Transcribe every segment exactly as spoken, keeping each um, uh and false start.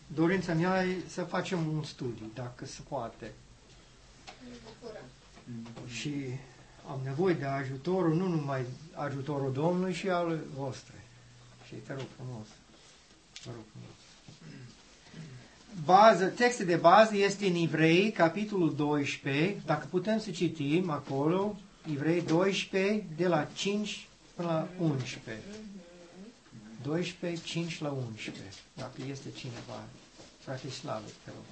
dorința mea e să facem un studiu, dacă se poate. Și am nevoie de ajutorul, nu numai ajutorul Domnului, și al vostru. Și te rog frumos. Te rog frumos. Bază, textul de bază este în Evrei, capitolul doisprezece, dacă putem să citim acolo, Evrei doisprezece, de la cinci până la unsprezece. doisprezece, cinci la unsprezece, dacă este cineva. Frate Slavă, te rog.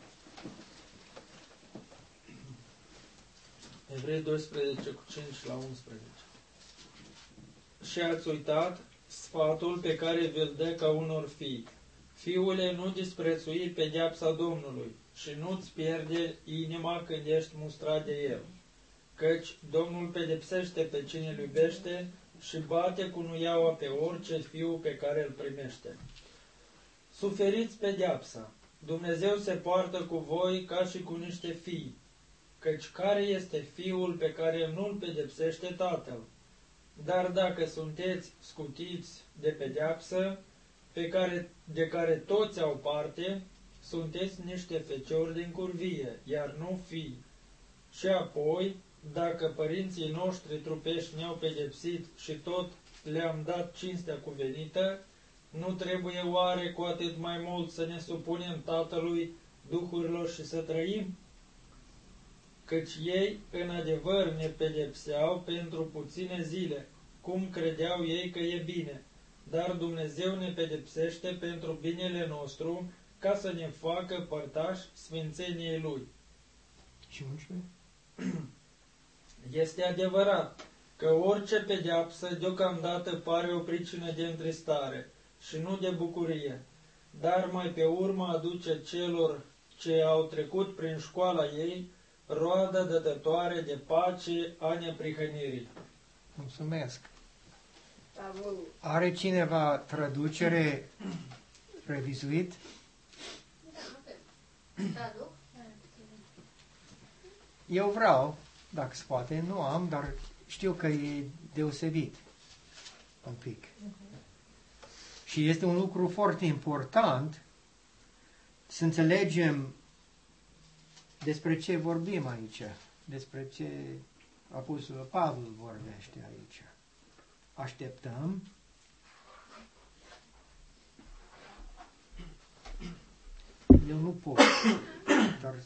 Evrei doisprezece cu cinci la unsprezece. Și ați uitat sfatul pe care vi-l dă ca unor fii. Fiule, nu disprețui pedeapsa Domnului și nu-ți pierde inima când ești mustrat de El. Căci Domnul pedepsește pe cine îl iubește și bate cu nuiaua pe orice fiu pe care îl primește. Suferiți pedeapsa. Dumnezeu se poartă cu voi ca și cu niște fii. Căci care este fiul pe care nu-l pedepsește tatăl? Dar dacă sunteți scutiți de pedeapsă, pe care, de care toți au parte, sunteți niște feciori din curvie, iar nu fii. Și apoi, dacă părinții noștri trupești ne-au pedepsit și tot le-am dat cinstea cuvenită, nu trebuie oare cu atât mai mult să ne supunem Tatălui duhurilor și să trăim? Căci ei, în adevăr, ne pedepseau pentru puține zile, cum credeau ei că e bine, dar Dumnezeu ne pedepsește pentru binele nostru, ca să ne facă părtași sfințeniei Lui. Și unsprezece? Este adevărat că orice pedeapsă deocamdată pare o pricină de întristare și nu de bucurie, dar mai pe urmă aduce celor ce au trecut prin școala ei roadă dătătoare de pace a neprihănirii. Mulțumesc. Are cineva traducere revizuit? Eu vreau, dacă se poate, nu am, dar știu că e deosebit un pic. Și este un lucru foarte important să înțelegem despre ce vorbim aici, despre ce Apostolul Pavel vorbește aici. Așteptăm. Eu nu pot, dar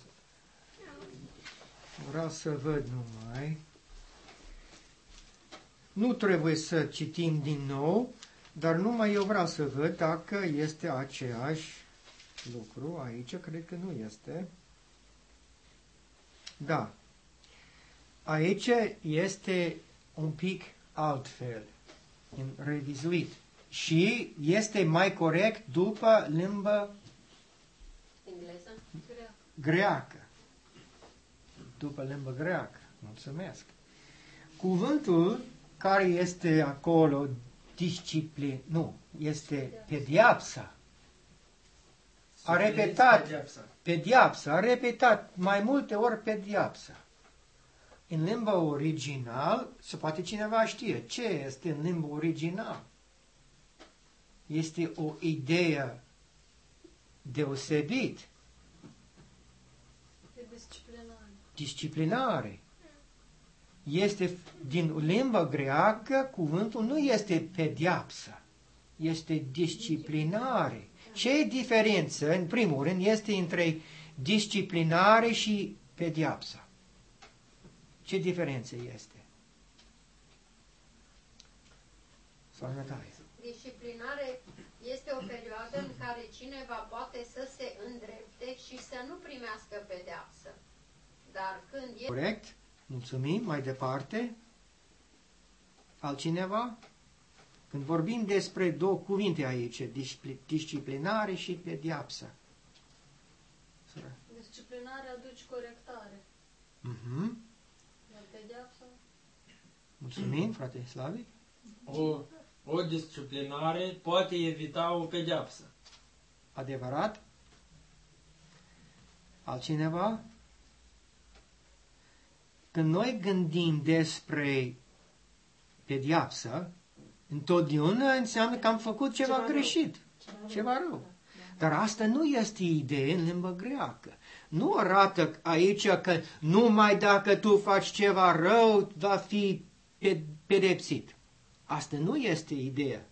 vreau să văd numai. Nu trebuie să citim din nou, dar numai eu vreau să văd dacă este aceeași lucru aici. Cred că nu este. Da. Aici este un pic altfel, în revizuit. Și este mai corect după limba engleză? Greacă. După limba greacă. Mulțumesc. Cuvântul care este acolo, disciplin, nu, este pediapsa. A repetat, pediapsa, a repetat mai multe ori pediapsa. În limba original, se poate cineva știe ce este în limba original. Este o idee deosebit. De disciplinare. Disciplinare. Este din limba greacă, cuvântul nu este pediapsă, este disciplinare. Ce diferență, în primul rând, este între disciplinare și pediapsa? Ce diferență este? Disciplinare este o perioadă în care cineva poate să se îndrepte și să nu primească pedeapsă. Dar când e... Corect? Mulțumim. Mai departe. Altcineva? Când vorbim despre două cuvinte aici, disciplinare și pediapsă. Disciplinare aduce corectare. Uh-huh. Dar pedeapsă... Mulțumim, frate Slavic. O, o disciplinare poate evita o pedeapsă. Adevărat? Altcineva? Când noi gândim despre pediapsă, întotdeauna înseamnă că am făcut ceva, ceva greșit, rău. ceva rău. Dar asta nu este idee în limba greacă. Nu arată aici că numai dacă tu faci ceva rău, va fi pedepsit. Asta nu este ideea.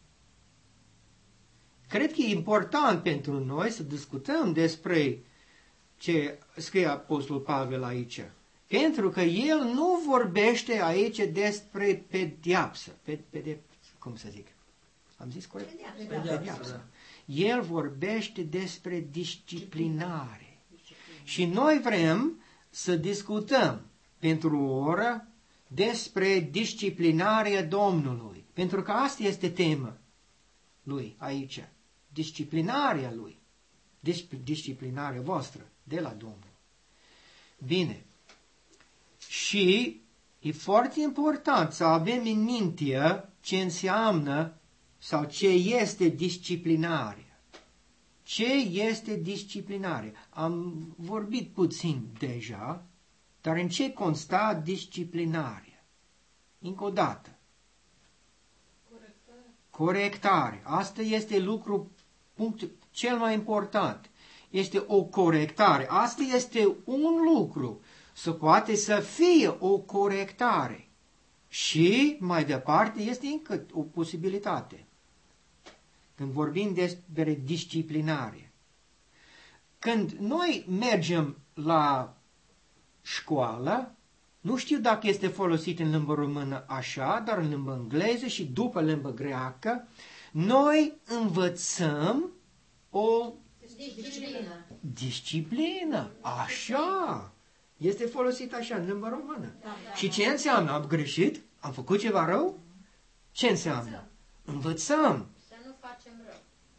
Cred că e important pentru noi să discutăm despre ce scrie Apostolul Pavel aici. Pentru că el nu vorbește aici despre pedeapsă. Pe, pede, cum să zic? Am zis corect? Pedeapsă. Pedeapsă. El vorbește despre disciplinare. Și noi vrem să discutăm pentru o oră despre disciplinarea Domnului. Pentru că asta este tema lui aici. Disciplinarea lui. Disciplinarea voastră de la Domnul. Bine. Și e foarte important să avem în minte ce înseamnă sau ce este disciplinarea. Ce este disciplinarea? Am vorbit puțin deja, dar în ce consta disciplinarea? Încă o dată. Corectare. Corectare. Asta este lucru, punct cel mai important. Este o corectare. Asta este un lucru. Să poate să fie o corectare. Și mai departe este încă o posibilitate. Când vorbim despre disciplinare. Când noi mergem la școală, nu știu dacă este folosit în limba română așa, dar în limba engleză și după limba greacă, noi învățăm o Disciplină. disciplină. Așa. Este folosit așa în limba română. Da, da, Și da. ce înseamnă? Am greșit? Am făcut ceva rău? Ce înseamnă? Învățăm. Să nu facem rău.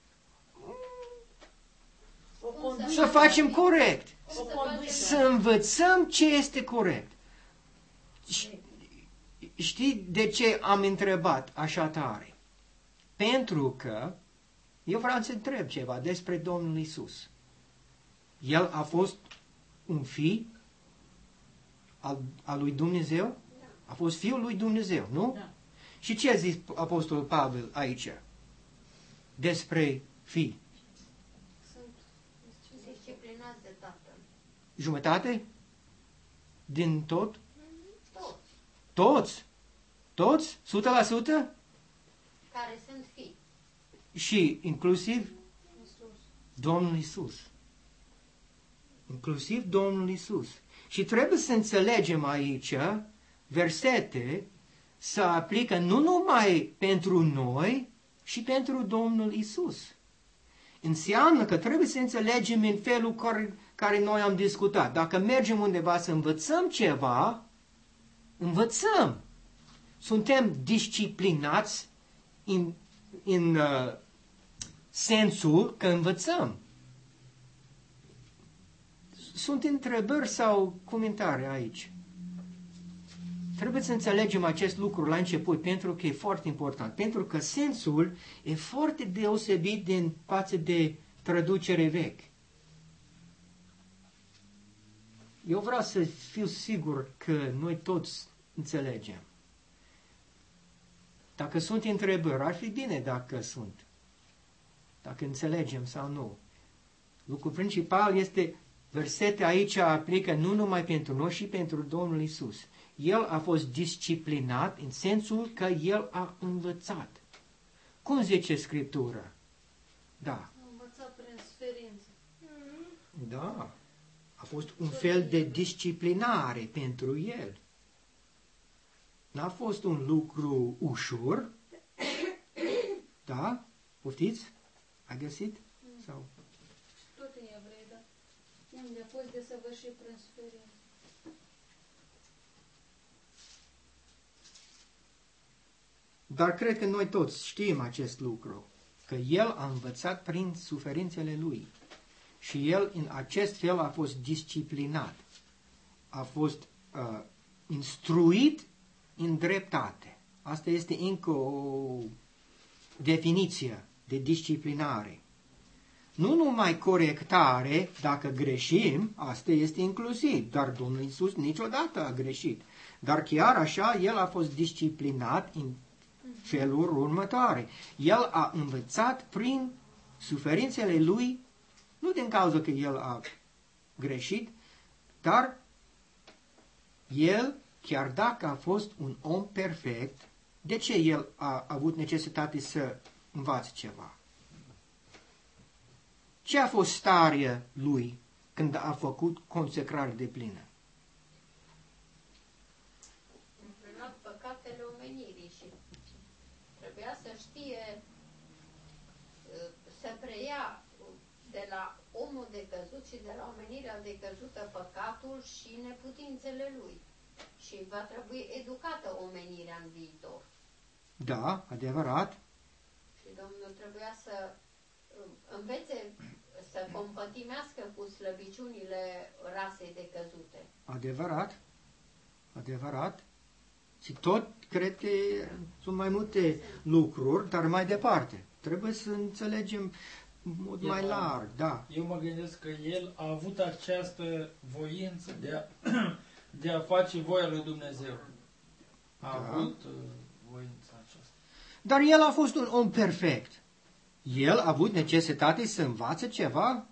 O conduită. Să facem corect. O conduită. Să învățăm ce este corect. Știi de ce am întrebat așa tare? Pentru că eu vreau să întreb ceva despre Domnul Isus. El a fost un fi al, al lui Dumnezeu? A fost Fiul lui Dumnezeu, nu? Da. Și ce a zis Apostolul Pavel aici? Despre fi. Sunt Disciplinați de Tatăl. Jumătate? Din tot? Toți Toți? Toți? o sută la sută? care sunt fii. Și inclusiv Iisus. Domnul Isus. Inclusiv Domnul Isus. Și trebuie să înțelegem aici versete să aplică nu numai pentru noi, și pentru Domnul Isus. Înseamnă că trebuie să înțelegem în felul care, care noi am discutat. Dacă mergem undeva să învățăm ceva, învățăm. Suntem disciplinați în, în uh, sensul că învățăm. Sunt întrebări sau comentarii aici? Trebuie să înțelegem acest lucru la început, pentru că e foarte important. Pentru că sensul e foarte deosebit din față de traducere vechi. Eu vreau să fiu sigur că noi toți înțelegem. Dacă sunt întrebări, ar fi bine dacă sunt. Dacă înțelegem sau nu. Lucrul principal este, versete aici aplică nu numai pentru noi, și pentru Domnul Isus. El a fost disciplinat în sensul că El a învățat. Cum zice Scriptura? Da. Am învățat prin suferință. Da. A fost un fel de disciplinare pentru El. N-a fost un lucru ușor. Da? Poftiți? Ai găsit? Sau? Tot în evrei, da. Unde a fost desăvârșit prin suferință. Dar cred că noi toți știm acest lucru, că El a învățat prin suferințele Lui. Și El în acest fel a fost disciplinat. A fost uh, instruit în dreptate. Asta este încă o definiție de disciplinare. Nu numai corectare, dacă greșim, asta este inclusiv, dar Domnul Iisus niciodată a greșit. Dar chiar așa, El a fost disciplinat în felul următoare. El a învățat prin suferințele lui, nu din cauza că el a greșit, dar el, chiar dacă a fost un om perfect, de ce el a avut necesitate să învațe ceva? Ce a fost starea lui când a făcut consecrare de plină? Înfrânat păcatele omenirii și trebuia să știe să preia de la omul decăzut și de la omenirea decăzută păcatul și neputințele lui. Și va trebui educată omenirea în viitor. Da, adevărat. Și Domnul trebuia să învețe să compătimească cu slăbiciunile rasei decăzute. Adevărat. Adevărat. Și tot cred că sunt mai multe lucruri, dar mai departe. Trebuie să înțelegem mult mai Eu- larg, da. Eu mă gândesc că el a avut această voință de a, de a face voia lui Dumnezeu. A Da. avut uh, voința aceasta. Dar el a fost un om perfect. El a avut necesitate să învațe ceva?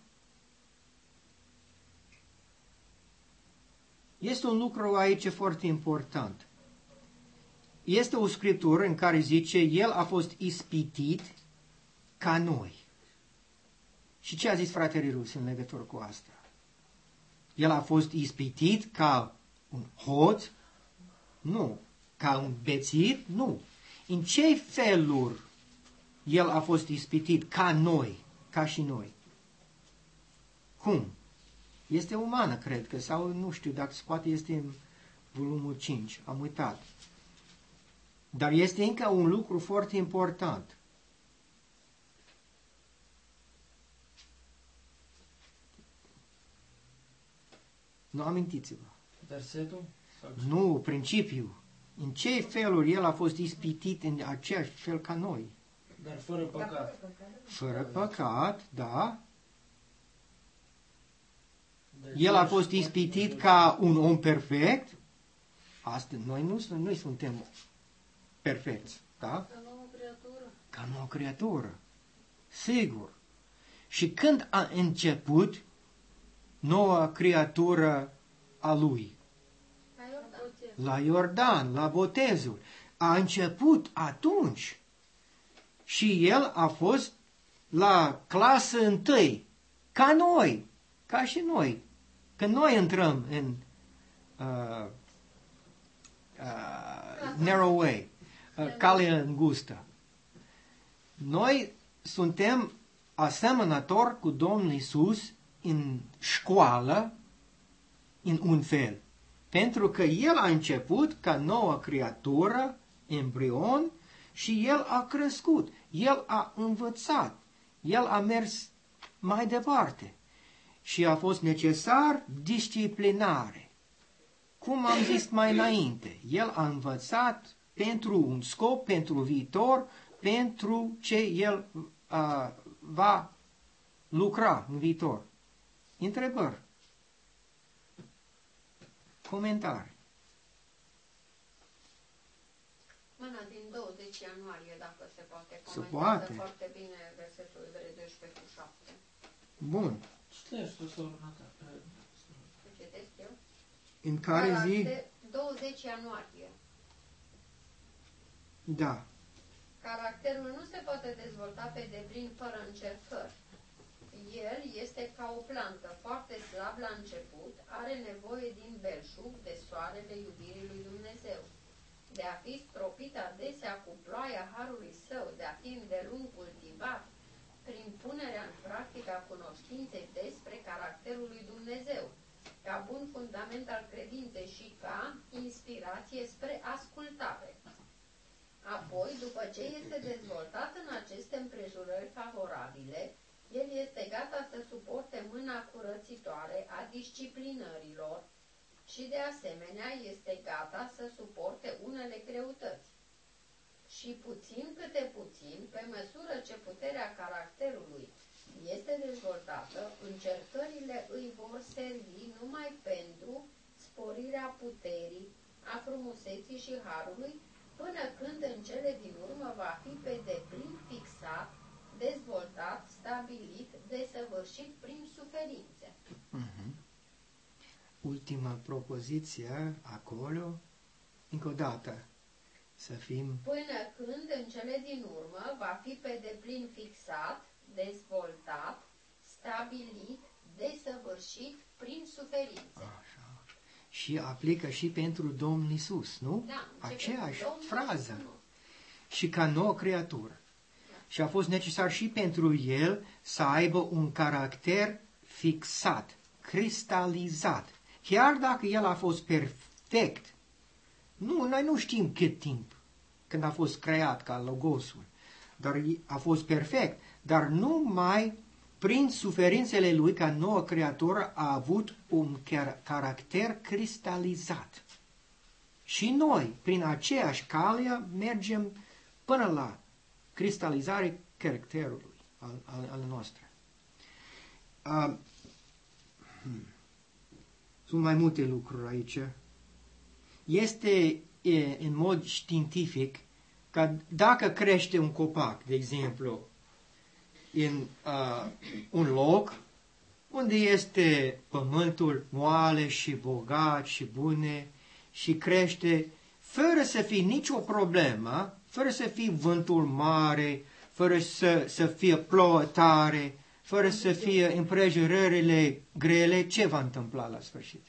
Este un lucru aici foarte important. Este o scriptură în care zice, el a fost ispitit ca noi. Și ce a zis fratele Rus în legătură cu asta? El a fost ispitit ca un hoț? Nu. Ca un bețiv? Nu. În ce feluri el a fost ispitit ca noi, ca și noi? Cum? Este umană, cred că, sau nu știu dacă se poate, este în volumul cinci, am uitat. Dar este încă un lucru foarte important. Nu amintiți-vă. Versetul? Sau ce? Nu, principiul. În ce feluri el a fost ispitit în aceeași fel ca noi? Dar fără păcat. Fără păcat, da. Deci El a deci, fost ispitit ca un om perfect. Asta, noi nu sunt- noi suntem perfecți, da? Ca nouă creatură. Ca nouă creatură. Sigur. Și când a început noua creatură a lui? La Iordan. Botez. La Iordan, la botezul. A început atunci. Și el a fost la clasă întâi, ca noi, ca și noi. Când noi intrăm în uh, uh, narrow way, uh, calea îngustă, noi suntem asemănători cu Domnul Iisus în școală, în un fel. Pentru că El a început ca nouă creatură, embrion, și El a crescut. El a învățat. El a mers mai departe. Și a fost necesar disciplinare. Cum am zis mai înainte, El a învățat pentru un scop, pentru viitor, pentru ce El uh, va lucra în viitor. Întrebări. Comentarii. Mâna din douăzeci ianuarie, dacă se poate. Se Comentează poate. foarte bine versetul Evrei doisprezece cu șapte. Bun. Citești tu, soră Nata. Să citesc eu? În care zi? Caracter- douăzeci ianuarie. Da. Caracterul nu se poate dezvolta pe deplin fără încercări. El este ca o plantă foarte slab la început, are nevoie din belșug de soarele iubirii lui Dumnezeu, de a fi stropit adesea cu ploaia harului său, de a fi îndelung cultivat, prin punerea în practică a cunoștinței despre caracterul lui Dumnezeu, ca bun fundament al credinței și ca inspirație spre ascultare. Apoi, după ce este dezvoltat în aceste împrejurări favorabile, el este gata să suporte mâna curățitoare a disciplinărilor și, de asemenea, este gata să suporte unele greutăți. Și puțin câte puțin, pe măsură ce puterea caracterului este dezvoltată, încercările îi vor servi numai pentru sporirea puterii, a frumuseții și harului, până când în cele din urmă va fi pe deplin fixat, dezvoltat, stabilit, desăvârșit prin suferințe. Uh-huh. Ultima propoziție acolo, încă o dată, să fim... Până când, în cele din urmă, va fi pe deplin fixat, dezvoltat, stabilit, desăvârșit prin suferințe. Așa. Și aplică și pentru Domnul Iisus, nu? Da, aceeași Domnul frază. Iisus, Și ca nouă creatură. Și a fost necesar și pentru el să aibă un caracter fixat, cristalizat. Chiar dacă el a fost perfect, nu, noi nu știm cât timp când a fost creat ca Logosul, dar a fost perfect, dar numai prin suferințele lui ca nouă creatură a avut un caracter cristalizat. Și noi, prin aceeași cale, mergem până la cristalizare caracterului al, al, al nostru. Uh, hmm. Sunt mai multe lucruri aici. Este e, în mod științific că dacă crește un copac, de exemplu, în uh, un loc unde este pământul moale și bogat și bune și crește fără să fie nicio problemă, fără să fie vântul mare, fără să, să fie plouă tare, fără să fie împrejurările grele, ce va întâmpla la sfârșit?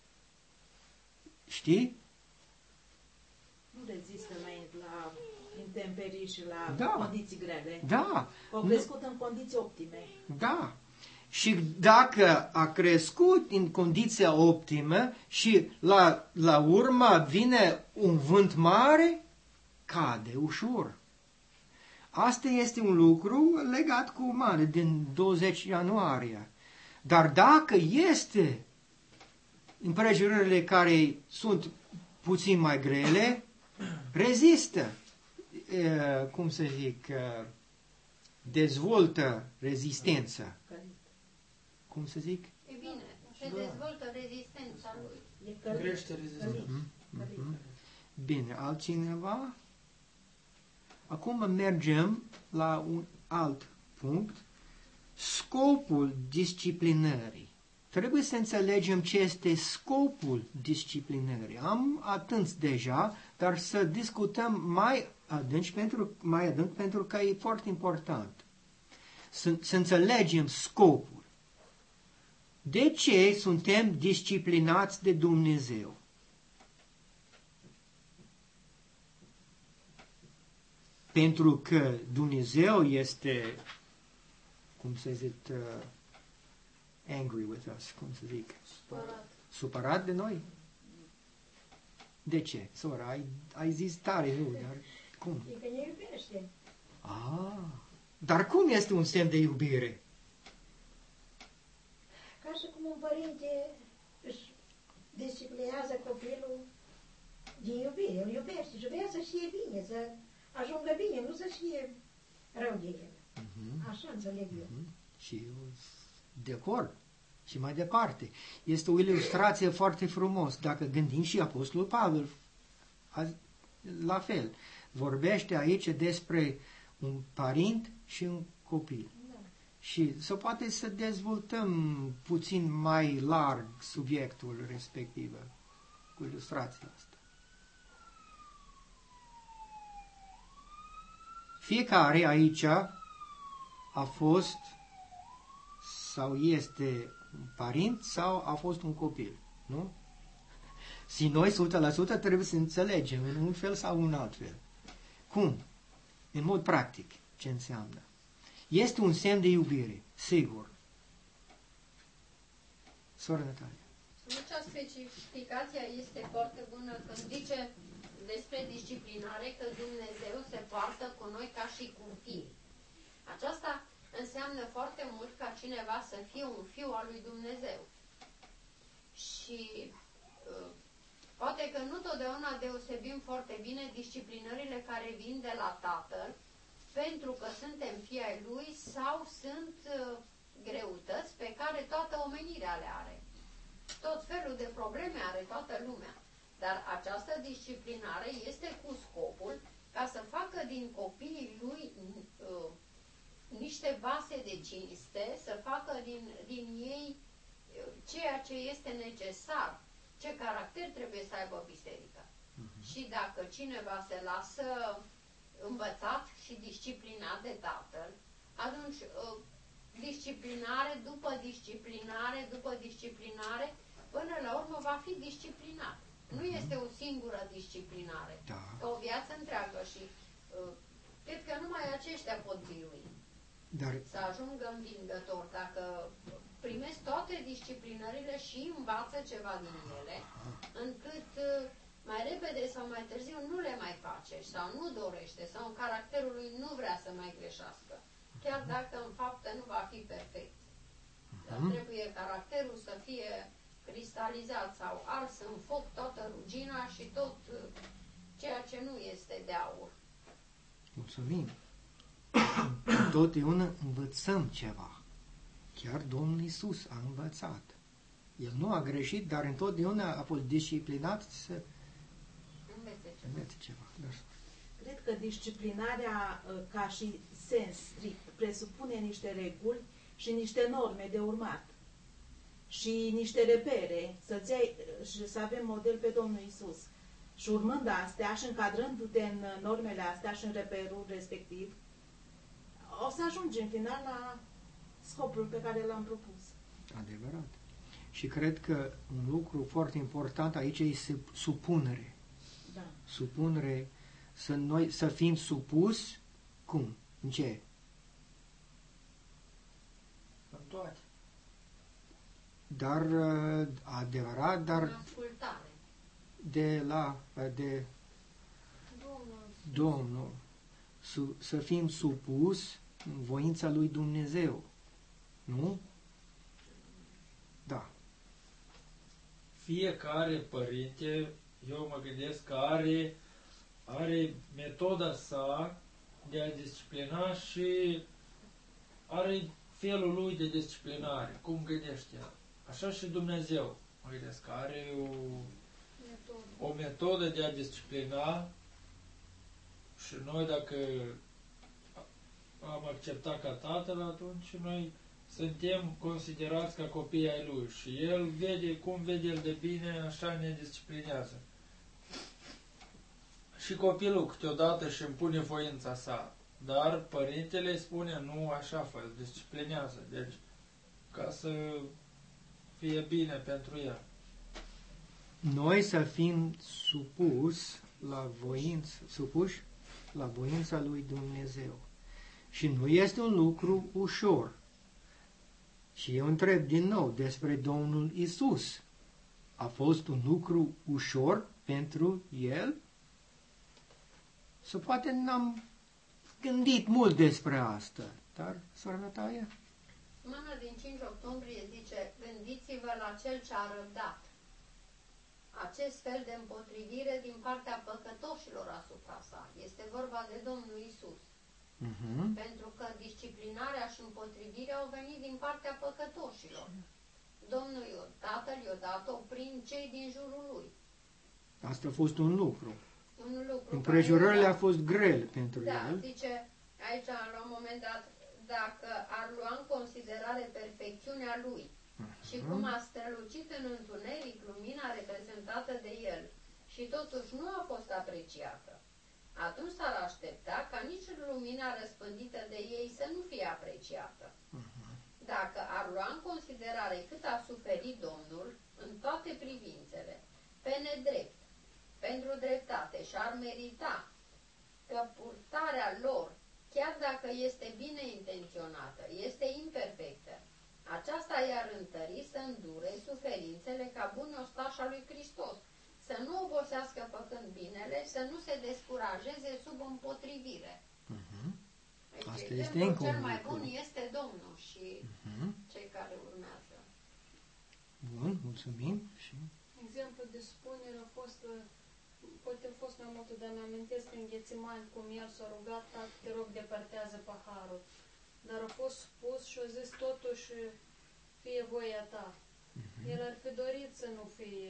Știi? Nu rezistă mai la intemperii și la Da. condiții grele. Da. Au crescut în condiții optime. Da. Și dacă a crescut în condiția optimă și la, la urmă vine un vânt mare, cade ușor. Asta este un lucru legat cu mare din douăzeci ianuarie. Dar dacă este împrejurările care sunt puțin mai grele, rezistă, e, cum să zic, e, dezvoltă rezistență. Cum să zic? E bine, se dezvoltă rezistența lui. Crește rezistența. Mhm. Bine, altcineva? Acum mergem la un alt punct. Scopul disciplinării. Trebuie să înțelegem ce este scopul disciplinării. Am atins deja, dar să discutăm mai adânc pentru, mai adânc pentru că e foarte important. Să, să înțelegem scopul. De ce suntem disciplinați de Dumnezeu? Pentru că Dumnezeu este, cum să zic, uh, angry with us, cum să zic, Supărat. supărat de noi? De ce? Sora, ai, ai zis tare, nu, dar cum? E că ne iubește. Ah, dar cum este un semn de iubire? Ca și cum un părinte își disciplinează copilul din iubire. Îl iubește și vrea să știe bine, să ajungă bine, nu să știe rău de el. Uh-huh. Așa înțeleg eu. Uh-huh. Și eu sunt de acord. Și mai departe. Este o ilustrație foarte frumos. Dacă gândim și Apostolul Pavel, la fel. Vorbește aici despre un părinte și un copil. Da. Și se poate să dezvoltăm puțin mai larg subiectul respectiv cu ilustrația asta. Fiecare aici a fost sau este un părinte sau a fost un copil, nu? Și noi, o sută la sută, trebuie să înțelegem în un fel sau în alt fel. Cum? În mod practic, ce înseamnă? Este un semn de iubire, sigur. Sora Natalia. Aici specificația este foarte bună când zice despre disciplinare că Dumnezeu se poartă cu noi ca și cu fii. Aceasta înseamnă foarte mult ca cineva să fie un fiu al lui Dumnezeu. Și uh, poate că nu totdeauna deosebim foarte bine disciplinările care vin de la Tatăl, pentru că suntem fii ai Lui sau sunt uh, greutăți pe care toată omenirea le are. Tot felul de probleme are toată lumea. Dar această disciplinare este cu scopul ca să facă din copiii lui uh, niște vase de cinste, să facă din, din ei ceea ce este necesar, ce caracter trebuie să aibă biserica. Uh-huh. Și dacă cineva se lasă învățat și disciplinat de tatăl, atunci disciplinare după disciplinare după disciplinare, până la urmă va fi disciplinat. Nu este o singură disciplinare, da. Ca o viață întreagă și uh, cred că numai aceștia pot birui. Dar... Să ajungă învingător. Dacă primesc toate disciplinările și învață ceva din ele, încât uh, mai repede sau mai târziu nu le mai face sau nu dorește sau în caracterul lui nu vrea să mai greșească. Chiar dacă în faptă nu va fi perfect. Dar trebuie caracterul să fie cristalizat sau ars în foc toată rugina și tot ceea ce nu este de aur. Mulțumim! Totdeauna învățăm ceva. Chiar Domnul Iisus a învățat. El nu a greșit, dar întotdeauna a fost disciplinat să învețe ceva. Dar... Cred că disciplinarea ca și sens strict presupune niște reguli și niște norme de urmat și niște repere, să-ți iei, și să avem model pe Domnul Iisus. Și urmând astea și încadrându-te în normele astea și în reperul respectiv, o să ajungi în final la scopul pe care l-am propus. Adevărat. Și cred că un lucru foarte important aici este supunere. Da. Supunere, să noi să fim supus, cum? În ce? În toate. Dar adevărat, dar ascultare. De la de Domnul, Domnul su, să fim supus în voința lui Dumnezeu. Nu? Da. Fiecare părinte, eu mă gândesc că are, are metoda sa de a disciplina și are felul lui de disciplinare. Cum gândește el? Așa și Dumnezeu, mă gândesc că are o, o metodă de a disciplina și noi dacă am acceptat ca tatăl, atunci noi suntem considerați ca copii ai lui și el vede cum vede el de bine, așa ne disciplinează. Și copilul câteodată își impune voința sa, dar părintele îi spune nu așa fă, disciplinează, deci ca să fie bine pentru el. Noi să fim supus la voință, supuși la voința lui Dumnezeu. Și nu este un lucru ușor. Și eu întreb din nou despre Domnul Isus. A fost un lucru ușor pentru El? Sau poate n-am gândit mult despre asta, dar s-ar Natalia? Mâna din cinci octombrie zice, gândiți-vă la Cel ce a răbdat. Acest fel de împotrivire din partea păcătoșilor asupra sa. Este vorba de Domnul Isus. Uh-huh. Pentru că disciplinarea și împotrivirea au venit din partea păcătoșilor. Domnul Tatăl i-a dat-o prin cei din jurul lui. Asta a fost un lucru. Un lucru Împrejurările a fost fost grele pentru da, el. zice aici, la un moment dat, dacă ar lua în considerare perfecțiunea lui uh-huh. și cum a strălucit în întuneric lumina reprezentată de el și totuși nu a fost apreciată, atunci s-ar aștepta ca nici lumina răspândită de ei să nu fie apreciată. Uh-huh. Dacă ar lua în considerare cât a suferit Domnul în toate privințele, pe nedrept, pentru dreptate și ar merita că purtarea lor, chiar dacă este bine intenționată, este imperfectă, aceasta i-ar întări să îndure suferințele ca bun ostaș al lui Hristos, să nu obosească făcând binele, să nu se descurajeze sub împotrivire. Uh-huh. Deci, asta este cel mai bun este Domnul și uh-huh. cei care urmează. Bun, mulțumim. Și... Exemplu de supunere a fost, poate a fost mai multe, dar mi-amintesc în Ghețimani cum el s-a rugat, Tată, te rog, depărtează paharul. Dar a fost spus și a zis totuși fie voia ta. Uh-huh. El ar fi dorit să nu fie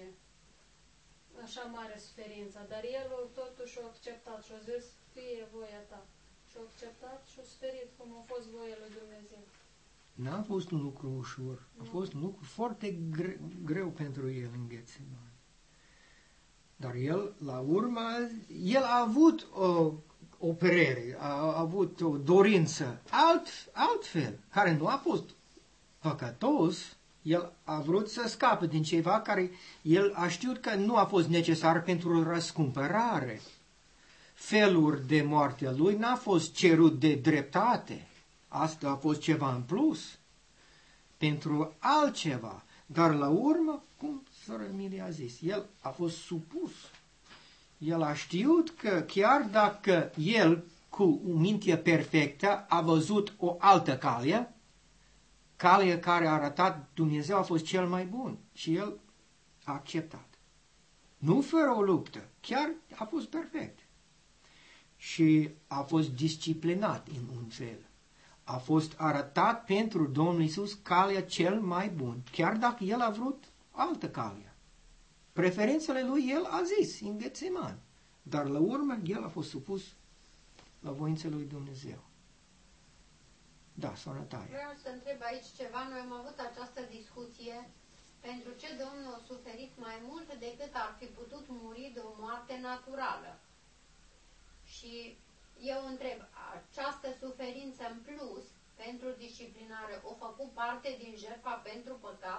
așa mare suferința, dar el totuși a acceptat și a zis fie voia ta. Și Și-a acceptat și-a suferit cum a fost voia lui Dumnezeu. N-a fost un lucru ușor, a Nu. fost un lucru foarte gre- greu pentru el în Ghețimani. Dar el, la urmă, el a avut o, o părere, a, a avut o dorință alt, altfel, care nu a fost păcătos. El a vrut să scape din ceva care el a știut că nu a fost necesar pentru răscumpărare. Felul de moarte a lui n-a fost cerut de dreptate. Asta a fost ceva în plus. Pentru altceva. Dar la urmă, cum sora Emilia a zis, el a fost supus. El a știut că chiar dacă el, cu o minte perfectă, a văzut o altă cale, calea care a arătat Dumnezeu a fost cel mai bun. Și el a acceptat. Nu fără o luptă, chiar a fost perfect. Și a fost disciplinat în un fel. A fost arătat pentru Domnul Iisus calea cel mai bun, chiar dacă el a vrut altă cale. Preferințele lui el a zis în Ghețimani, dar la urmă el a fost supus la voința lui Dumnezeu. Da, sănătate. Vreau să întreb aici ceva. Noi am avut această discuție. Pentru ce Domnul a suferit mai mult decât ar fi putut muri de o moarte naturală? Și eu întreb, această suferință în plus pentru disciplinare o făcut parte din jertfa pentru păcat?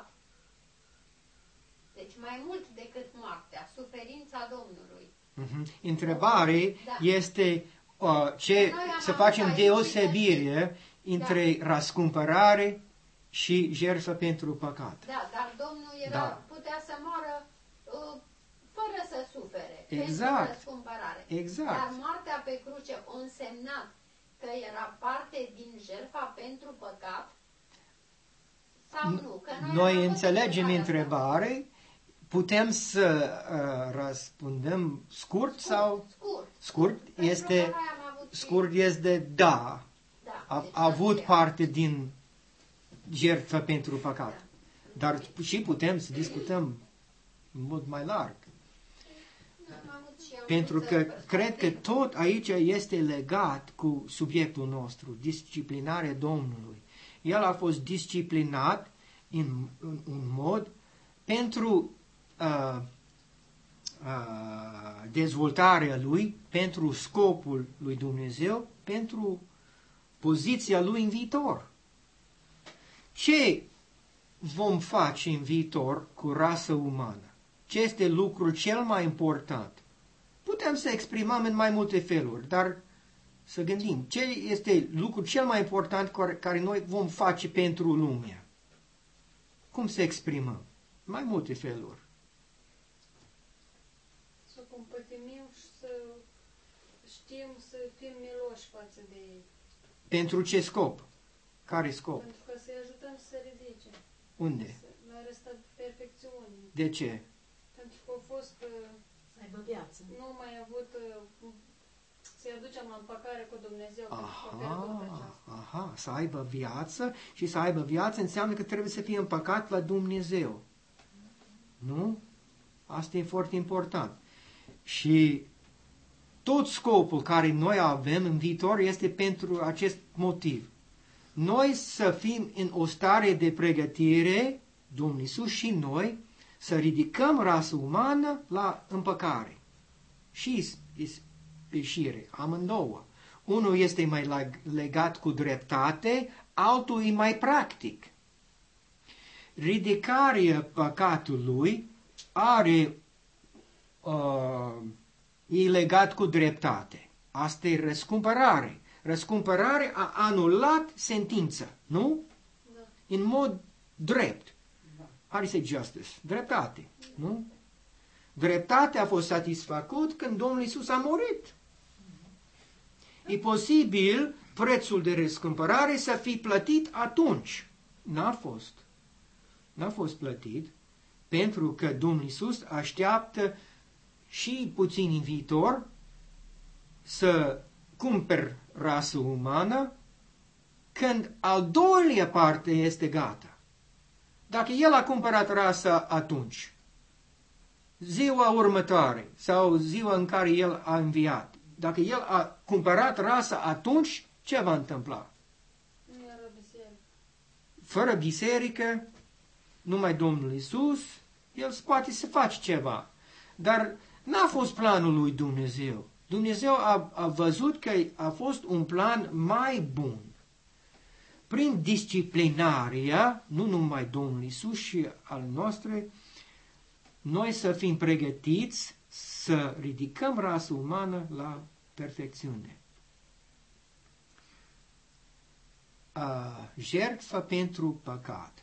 Deci mai mult decât moartea, suferința Domnului. Uh-huh. Întrebare Da. este uh, ce Noi am să avut facem aici deosebire și între răscumpărare și jertfă pentru păcat. Da, dar Domnul era, Da. putea să moară uh, fără să sufere, Exact. pentru răscumpărare. Exact. Dar moartea pe cruce a însemnat că era parte din jertfa pentru păcat sau nu? Că noi am Noi avut înțelegem întrebarea întrebare, putem să uh, răspundem scurt asta. sau Scurt. scurt Pentru că este noi am avut și- scurt este da, Da, a, deci a avut aceea. parte din jertfă pentru păcat. Dar și putem să discutăm în mod mai larg. Noi am avut și am Pentru vrut că să- cred că tot aici este legat cu subiectul nostru, disciplinarea Domnului. El a fost disciplinat în, în un mod pentru uh, uh, dezvoltarea lui, pentru scopul lui Dumnezeu, pentru poziția lui în viitor. Ce vom face în viitor cu rasa umană? Ce este lucrul cel mai important? Putem să exprimăm în mai multe feluri, dar să gândim ce este lucrul cel mai important care noi vom face pentru lume. Cum să exprimăm? Mai multe feluri. Să compătimim și să știm să fim miloși față de ei. Pentru ce scop? Care scop? Pentru că să-i ajutăm să se ridice. Unde? Să, la resta perfecțiune. De ce? Pentru că au fost, uh, Să aibă viață. nu au mai avut, uh, să-i aducem la împăcare cu Dumnezeu, pentru că au pierdut Aha, aceasta. aha, să aibă viață și să aibă viață înseamnă că trebuie să fie împăcat la Dumnezeu. Nu? Asta e foarte important. Și tot scopul care noi avem în viitor este pentru acest motiv. Noi să fim în o stare de pregătire, Domnul Iisus și noi, să ridicăm rasa umană la împăcare și ispășire, amândouă. Unul este mai legat cu dreptate, altul e mai practic. Ridicarea păcatului are, uh, e legat cu dreptate. Asta e răscumpărare. Răscumpărare a anulat sentința, nu? Da. În mod drept. How do you say justice? Dreptate, nu? Dreptatea a fost satisfăcut când Domnul Iisus a murit. E posibil prețul de răscumpărare să fi plătit atunci. N-a fost. N-a fost plătit pentru că Domnul Iisus așteaptă și puțin în viitor să cumperi rasa umană când al doilea parte este gata. Dacă el a cumpărat rasa atunci, ziua următoare sau ziua în care el a înviat, dacă el a cumpărat rasa atunci, ce va întâmpla? Nu era biserică. Fără biserică, numai Domnul Iisus, el poate să faci ceva. Dar n-a fost planul lui Dumnezeu. Dumnezeu a, a văzut că a fost un plan mai bun. Prin disciplinarea, nu numai Domnul Iisus și al noastre, noi să fim pregătiți să ridicăm rasa umană la perfecțiune. A, jertfă pentru păcat.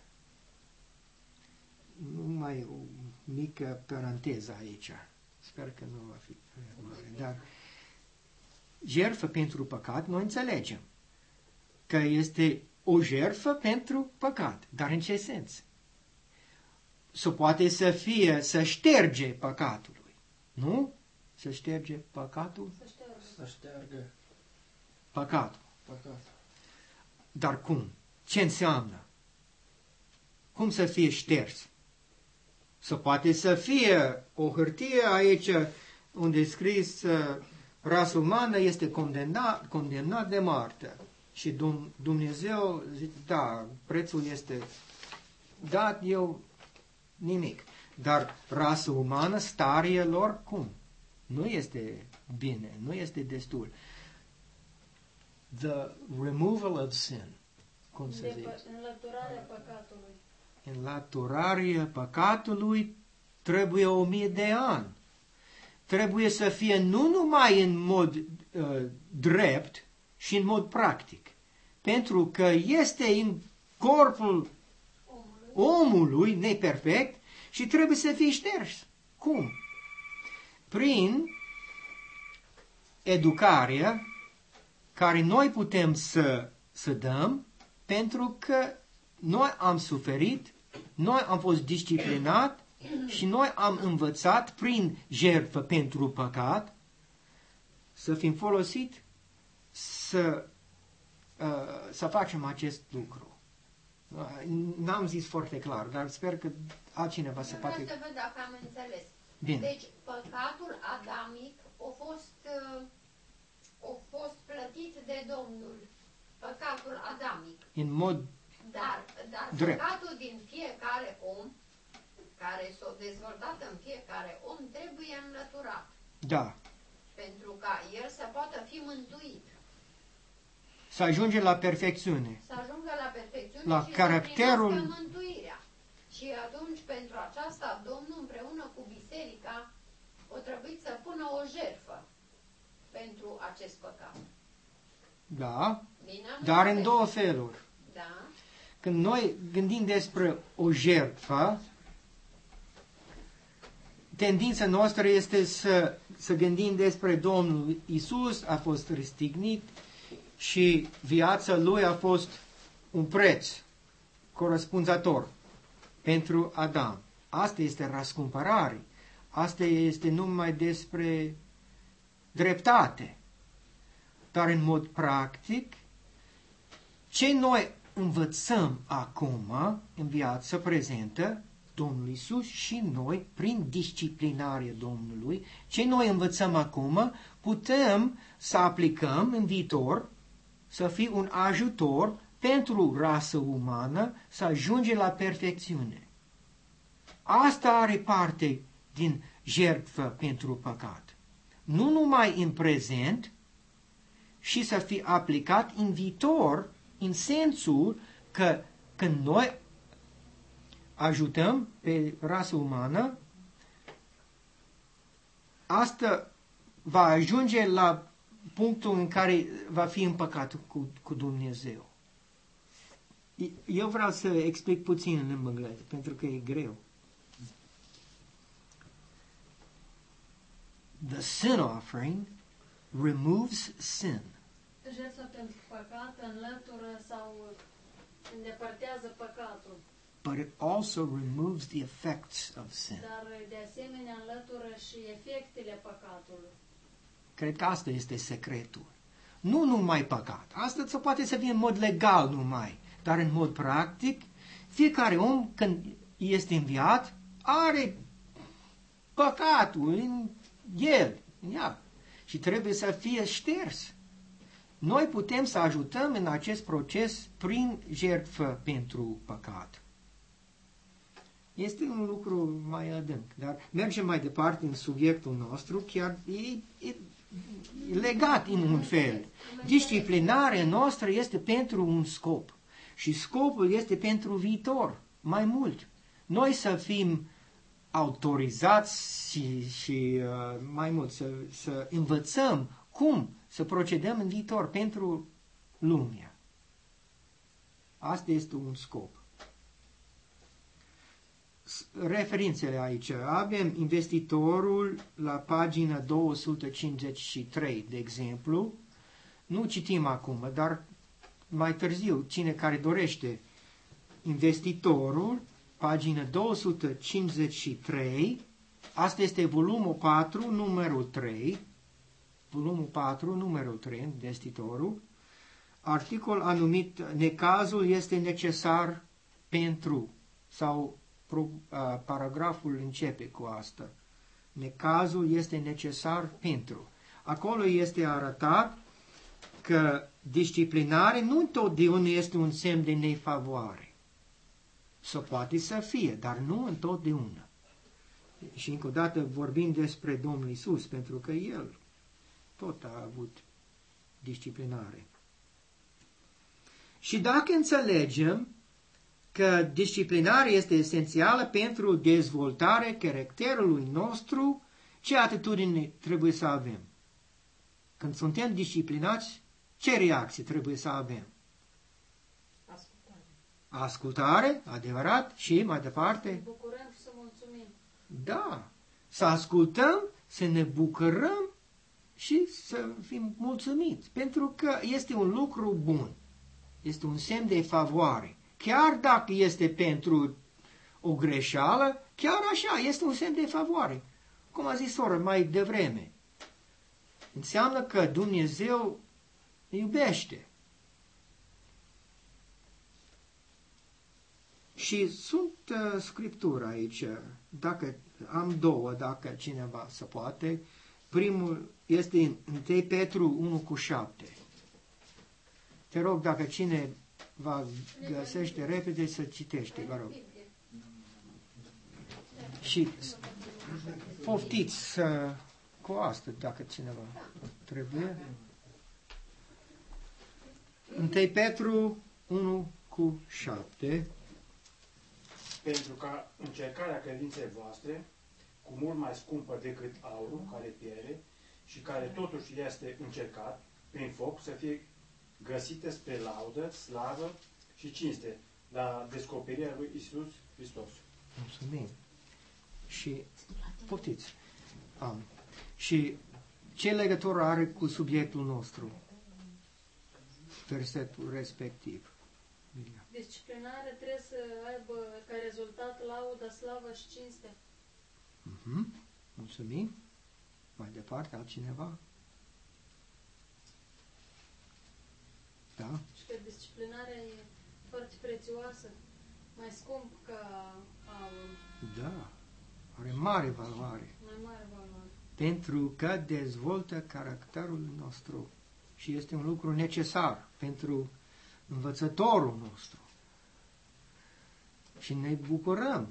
Numai o mică paranteză aici. Sper că nu va fi prea mare. Dar jertfă pentru păcat, noi înțelegem că este o jertfă pentru păcat. Dar în ce sens? Să poate să fie, să șterge păcatul. Nu? Să șterge păcatul? Să șteargă. Să șteargă Păcatul. păcatul. Dar cum? Ce înseamnă? Cum să fie șters? Să poate să fie o hârtie aici unde e scris uh, rasa umană este condamnat, condamnat de moarte. Și Dumnezeu zice, da, prețul este dat, eu nimic. Dar rasa umană, starea lor, cum? Nu este bine, nu este destul. The removal of sin, cum să zic? Înlăturarea păcatului. Înlăturarea păcatului trebuie o mie de ani. Trebuie să fie nu numai în mod uh, drept și în mod practic. Pentru că este în corpul Omului. omului neperfect și trebuie să fie șters. Cum? Prin educarea care noi putem să, să dăm, pentru că noi am suferit, noi am fost disciplinat și noi am învățat prin jertfă pentru păcat să fim folosit să, uh, să facem acest lucru. N-am zis foarte clar, dar sper că altcineva se Vreau poate... să văd dacă am înțeles. Bine. Deci, păcatul adamic a fost, uh, a fost plătit de Domnul. Păcatul adamic. În mod Dar, dar drept. păcatul din fiecare om, care s-a dezvoltat în fiecare om, trebuie înlăturat. Da. Pentru ca el să poată fi mântuit. Să ajunge la perfecțiune. Să ajungă la perfecțiune La și caracterul- să primească mântuirea. Și atunci, pentru aceasta, Domnul împreună cu biserica o trebuit să pună o jertfă pentru acest păcat. Da. Bine am Dar în înțeles? două feluri. Da. Când noi gândim despre o jertfă, tendința noastră este să, să gândim despre Domnul Isus, a fost răstignit și viața lui a fost un preț corespunzător pentru Adam. Asta este răscumpărare. Asta este numai despre dreptate. Dar în mod practic, ce noi învățăm acum, în viața prezentă, Domnul Iisus și noi, prin disciplinarea Domnului, ce noi învățăm acum, putem să aplicăm în viitor, să fie un ajutor pentru rasa umană să ajunge la perfecțiune. Asta are parte din jertfă pentru păcat. Nu numai în prezent, și să fie aplicat în viitor, în sensul că când noi ajutăm pe rasa umană, asta va ajunge la punctul în care va fi împăcat cu, cu Dumnezeu. Eu vreau să explic puțin în limba engleză, pentru că e greu. The sin offering removes sin. Jertfa pentru păcat înlătură sau îndepărtează păcatul. But it also removes the effects of sin. Dar de asemenea înlătură și efectele păcatului. Cred că asta este secretul. Nu numai păcat. Asta se poate să fie în mod legal numai. Dar în mod practic, fiecare om când este înviat are păcatul în el, în ea. și trebuie să fie șters. Noi putem să ajutăm în acest proces prin jertfă pentru păcat. Este un lucru mai adânc, dar mergem mai departe în subiectul nostru, chiar e, e legat în un fel. Disciplinarea noastră este pentru un scop și scopul este pentru viitor, mai mult. Noi să fim autorizați și, și uh, mai mult să, să învățăm cum să procedăm în viitor pentru lumea. Asta este un scop. Referințele aici. Avem investitorul la pagina două sute cincizeci și trei, de exemplu. Nu citim acum, dar mai târziu, cine care dorește, investitorul, pagina două sute cincizeci și trei, asta este volumul patru, numărul trei, volumul patru, numărul trei, investitorul, articol anumit, necazul este necesar pentru, sau pro, a, paragraful începe cu asta, necazul este necesar pentru. Acolo este arătat că disciplinare nu întotdeauna este un semn de nefavoare. Să poate să fie, dar nu întotdeauna. Și încă o dată vorbim despre Domnul Iisus, pentru că El tot a avut disciplinare. Și dacă înțelegem că disciplinarea este esențială pentru dezvoltarea caracterului nostru, ce atitudine trebuie să avem? Când suntem disciplinați, ce reacție trebuie să avem? Ascultare. Ascultare, adevărat, și mai departe? Bucurăm și să mulțumim. Da, să ascultăm, să ne bucurăm și să fim mulțumiți, pentru că este un lucru bun, este un semn de favoare. Chiar dacă este pentru o greșeală, chiar așa, este un semn de favoare. Cum a zis sora mai devreme, înseamnă că Dumnezeu iubește. Și sunt uh, scripturi aici, dacă am două, dacă cineva se poate. Primul este în întâi Petru unu cu șapte. Te rog, dacă cine va găsește repede, să citește, vă rog. Și poftiți uh, cu asta, dacă cineva trebuie. întâi Petru unu cu șapte. Pentru ca încercarea credinței voastre, cu mult mai scumpă decât aurul care pierde și care totuși este încercat prin foc, să fie găsită spre laudă, slavă și cinste la descoperirea lui Iisus Hristos. Mulțumim. Și poftiți. Am. Și ce legătură are cu subiectul nostru? Versetul respectiv. Disciplinarea trebuie să aibă ca rezultat laudă, slavă și cinste. Uh-huh. Mulțumim. Mai departe, altcineva? Da? Și că disciplinarea e foarte prețioasă, mai scump ca aur, Da. Are mare valoare. mai mare valoare. Pentru că dezvoltă caracterul nostru. Și este un lucru necesar pentru învățătorul nostru. Și ne bucurăm.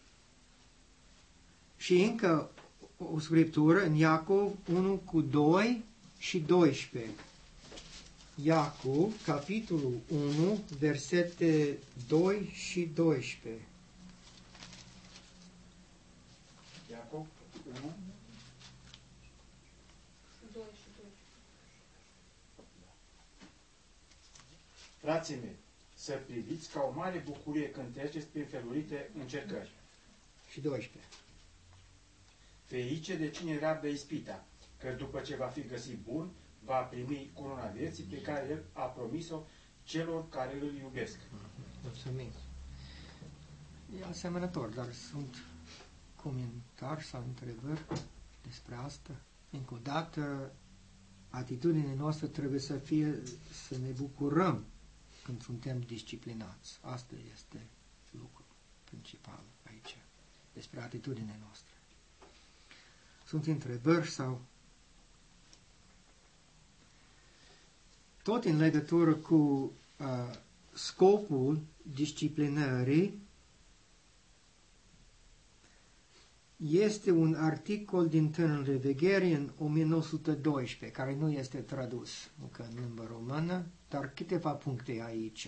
Și încă o scriptură în Iacov unu cu doi și doisprezece. Iacov, capitolul unu, versete doi și doisprezece. Iacov unu. doi și doi. Frații mei, să priviți ca o mare bucurie când treceți prin felurite încercări. Și doisprezece. Ferice de cine rabdă ispita, că după ce va fi găsit bun, va primi corona vieții pe care El a promis-o celor care îl iubesc. Mulțumim. E asemănător, dar sunt comentarii sau întrebări despre asta. Încă o dată, atitudinea noastră trebuie să fie să ne bucurăm când suntem disciplinați. Asta este lucrul principal aici, despre atitudinea noastră. Sunt întrebări sau tot în legătură cu uh, scopul disciplinării, este un articol din Tânărul Reveghere în o mie nouă sute doisprezece, care nu este tradus încă în limba română, dar câteva puncte aici.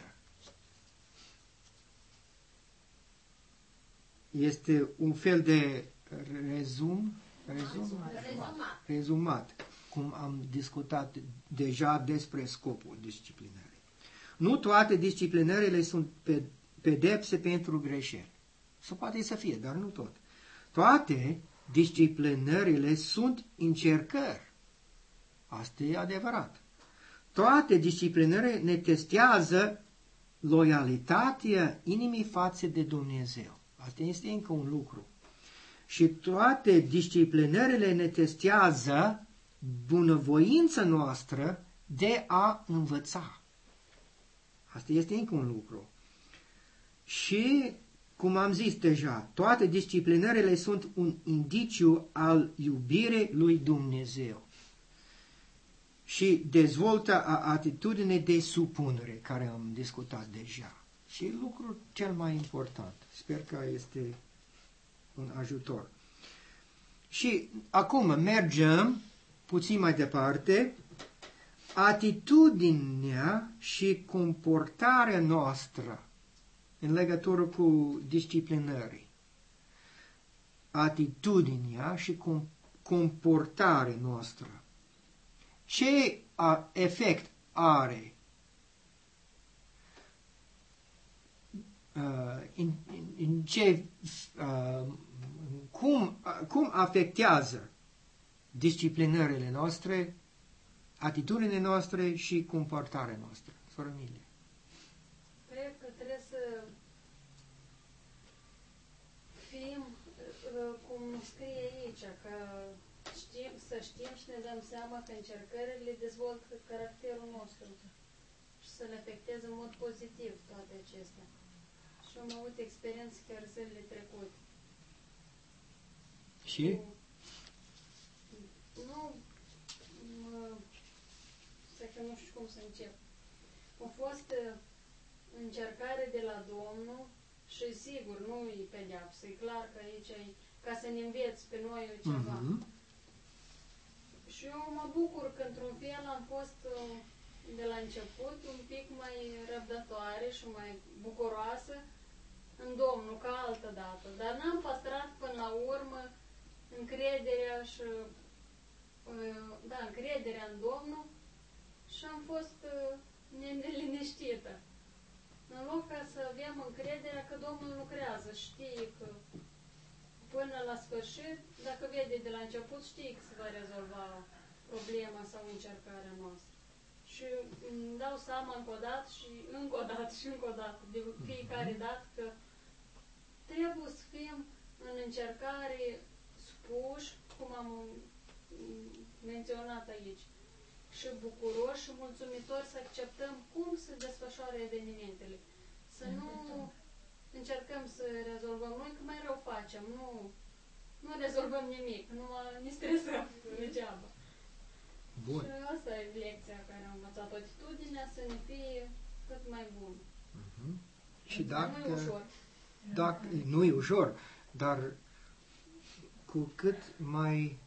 Este un fel de rezum, rezum? Rezumat. rezumat, cum am discutat deja despre scopul disciplinării. Nu toate disciplinările sunt pedepse pentru greșeli. Sau poate să fie, dar nu tot. Toate disciplinările sunt încercări. Asta e adevărat. Toate disciplinările ne testează loialitatea inimii față de Dumnezeu. Asta este încă un lucru. Și toate disciplinările ne testează bunăvoința noastră de a învăța. Asta este încă un lucru. Și, cum am zis deja, toate disciplinările sunt un indiciu al iubirii lui Dumnezeu. Și dezvoltă atitudine de supunere, care am discutat deja. Și lucrul cel mai important. Sper că este un ajutor. Și acum mergem puțin mai departe. Atitudinea și comportarea noastră în legătură cu disciplinării. Atitudinea și comportarea noastră. Ce efect are? Uh, în, în ce, uh, cum, cum afectează disciplinările noastre, atitudinile noastre și comportarea noastră? Soră Emilie. Cred că trebuie să fim, cum scrie aici, că știm, să știm și ne dăm seama că încercările dezvoltă caracterul nostru și să le afecteze în mod pozitiv toate acestea. Și am avut experiențe chiar zilele trecute. Și? Nu, mă, să că nu știu cum să încep. A fost încercare de la Domnul și sigur, nu e pedeapsă, e clar că aici e ca să ne înveți pe noi ceva. Mm-hmm. Și eu mă bucur că într-un fel am fost de la început un pic mai răbdătoare și mai bucuroasă în Domnul ca altă dată. Dar n-am păstrat până la urmă încrederea și da, încrederea în Domnul și am fost neliniștită. În loc ca să avem încrederea că Domnul lucrează, știe că până la sfârșit, dacă vede de la început, știe că se va rezolva problema sau încercarea noastră. Și îmi dau seama încă o dată și încă o dată și încă o dată, de fiecare dată, că trebuie să fim în încercare spuși, cum am menționat aici, și bucuroși și mulțumitori să acceptăm cum se desfășoară evenimentele. Să nu încercăm să rezolvăm noi, că mai rău facem, nu, nu rezolvăm nimic, nu ne stresăm degeaba. Bun. Și asta e lecția care am învățat, atitudinea să ne fie cât mai bună. Uh-huh. Și dacă, nu e ușor. Dacă, nu e ușor, dar cu cât mai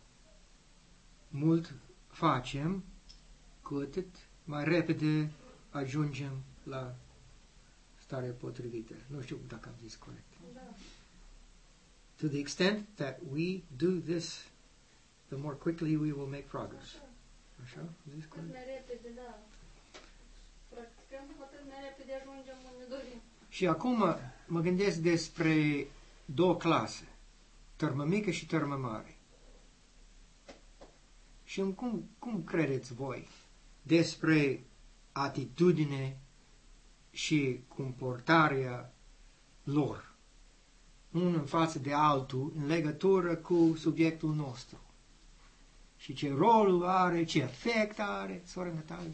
mult facem, cu atât mai repede ajungem la starea potrivită. Nu știu dacă am zis corect. Da. To the extent that we do this, the more quickly we will make progress. Așa. Așa? Zis Cât corect? mai repede, da. Practicăm, cu atât mai repede ajungem unde dorim. Și acum mă gândesc despre două clase, tărmă mică și tărmă mare. Și cum, cum credeți voi despre atitudine și comportarea lor, unul în față de altul, în legătură cu subiectul nostru? Și ce rol are, ce efect are, soră Natalia?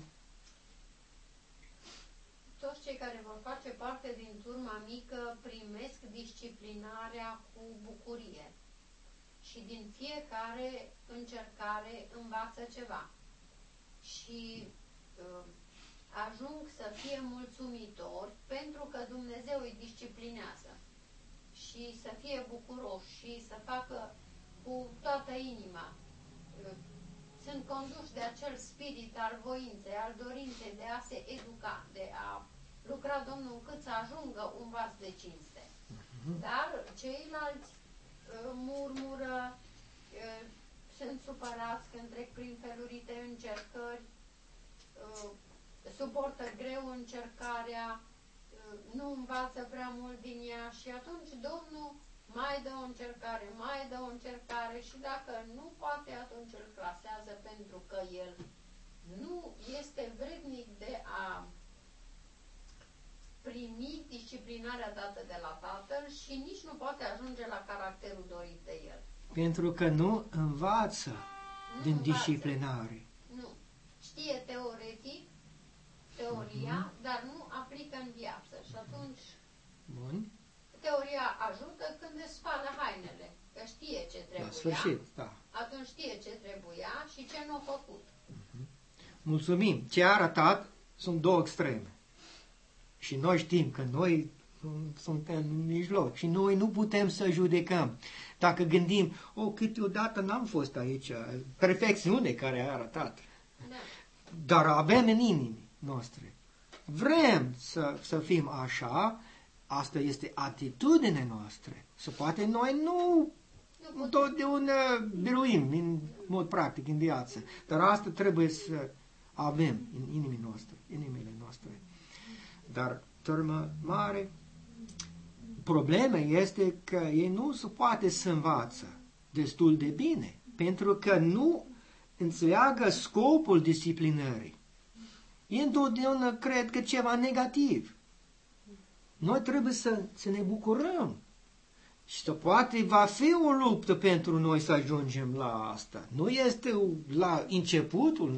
Toți cei care vor face parte din turma mică primesc disciplinarea cu bucurie. Și din fiecare încercare învață ceva. Și uh, ajung să fie mulțumitori pentru că Dumnezeu îi disciplinează și să fie bucuroși și să facă cu toată inima. Sunt conduși de acel spirit al voinței, al dorinței de a se educa, de a lucra Domnul încât să ajungă un vas de cinste. Dar ceilalți uh, murmură, uh, sunt supărați când trec prin felurite încercări, uh, suportă greu încercarea, uh, nu învață prea mult din ea și atunci Domnul mai dă o încercare, mai dă o încercare și dacă nu poate, atunci îl clasează pentru că el nu este vrednic de a primi disciplinarea dată de la tatăl și nici nu poate ajunge la caracterul dorit de el. Pentru că nu învață Nu din învață. disciplinare. Nu. Știe teoretic, teoria, Mhm. dar nu aplică în viață. Și atunci Bun. teoria ajută când îți spală hainele. Că știe ce La trebuia, sfârșit, da. atunci știe ce trebuia și ce nu a făcut. Mulțumim. Ce a arătat sunt două extreme. Și noi știm că noi suntem în mijloc și noi nu putem să judecăm. Dacă gândim, o, câteodată n-am fost aici, perfecțiune care a arătat, Da. dar avem în inimii noastre. Vrem să, să fim așa, asta este atitudinea noastră. Să poate noi nu Nu întotdeauna biruim în mod practic în viață, dar asta trebuie să avem în inimii noastre, inimile noastre. Dar, turmă mare, problema este că ei nu se poate să învață destul de bine, pentru că nu înțeleagă scopul disciplinării. Ei întotdeauna cred că ceva negativ. Noi trebuie să, să ne bucurăm. Și să poate va fi o luptă pentru noi să ajungem la asta. Nu este la începutul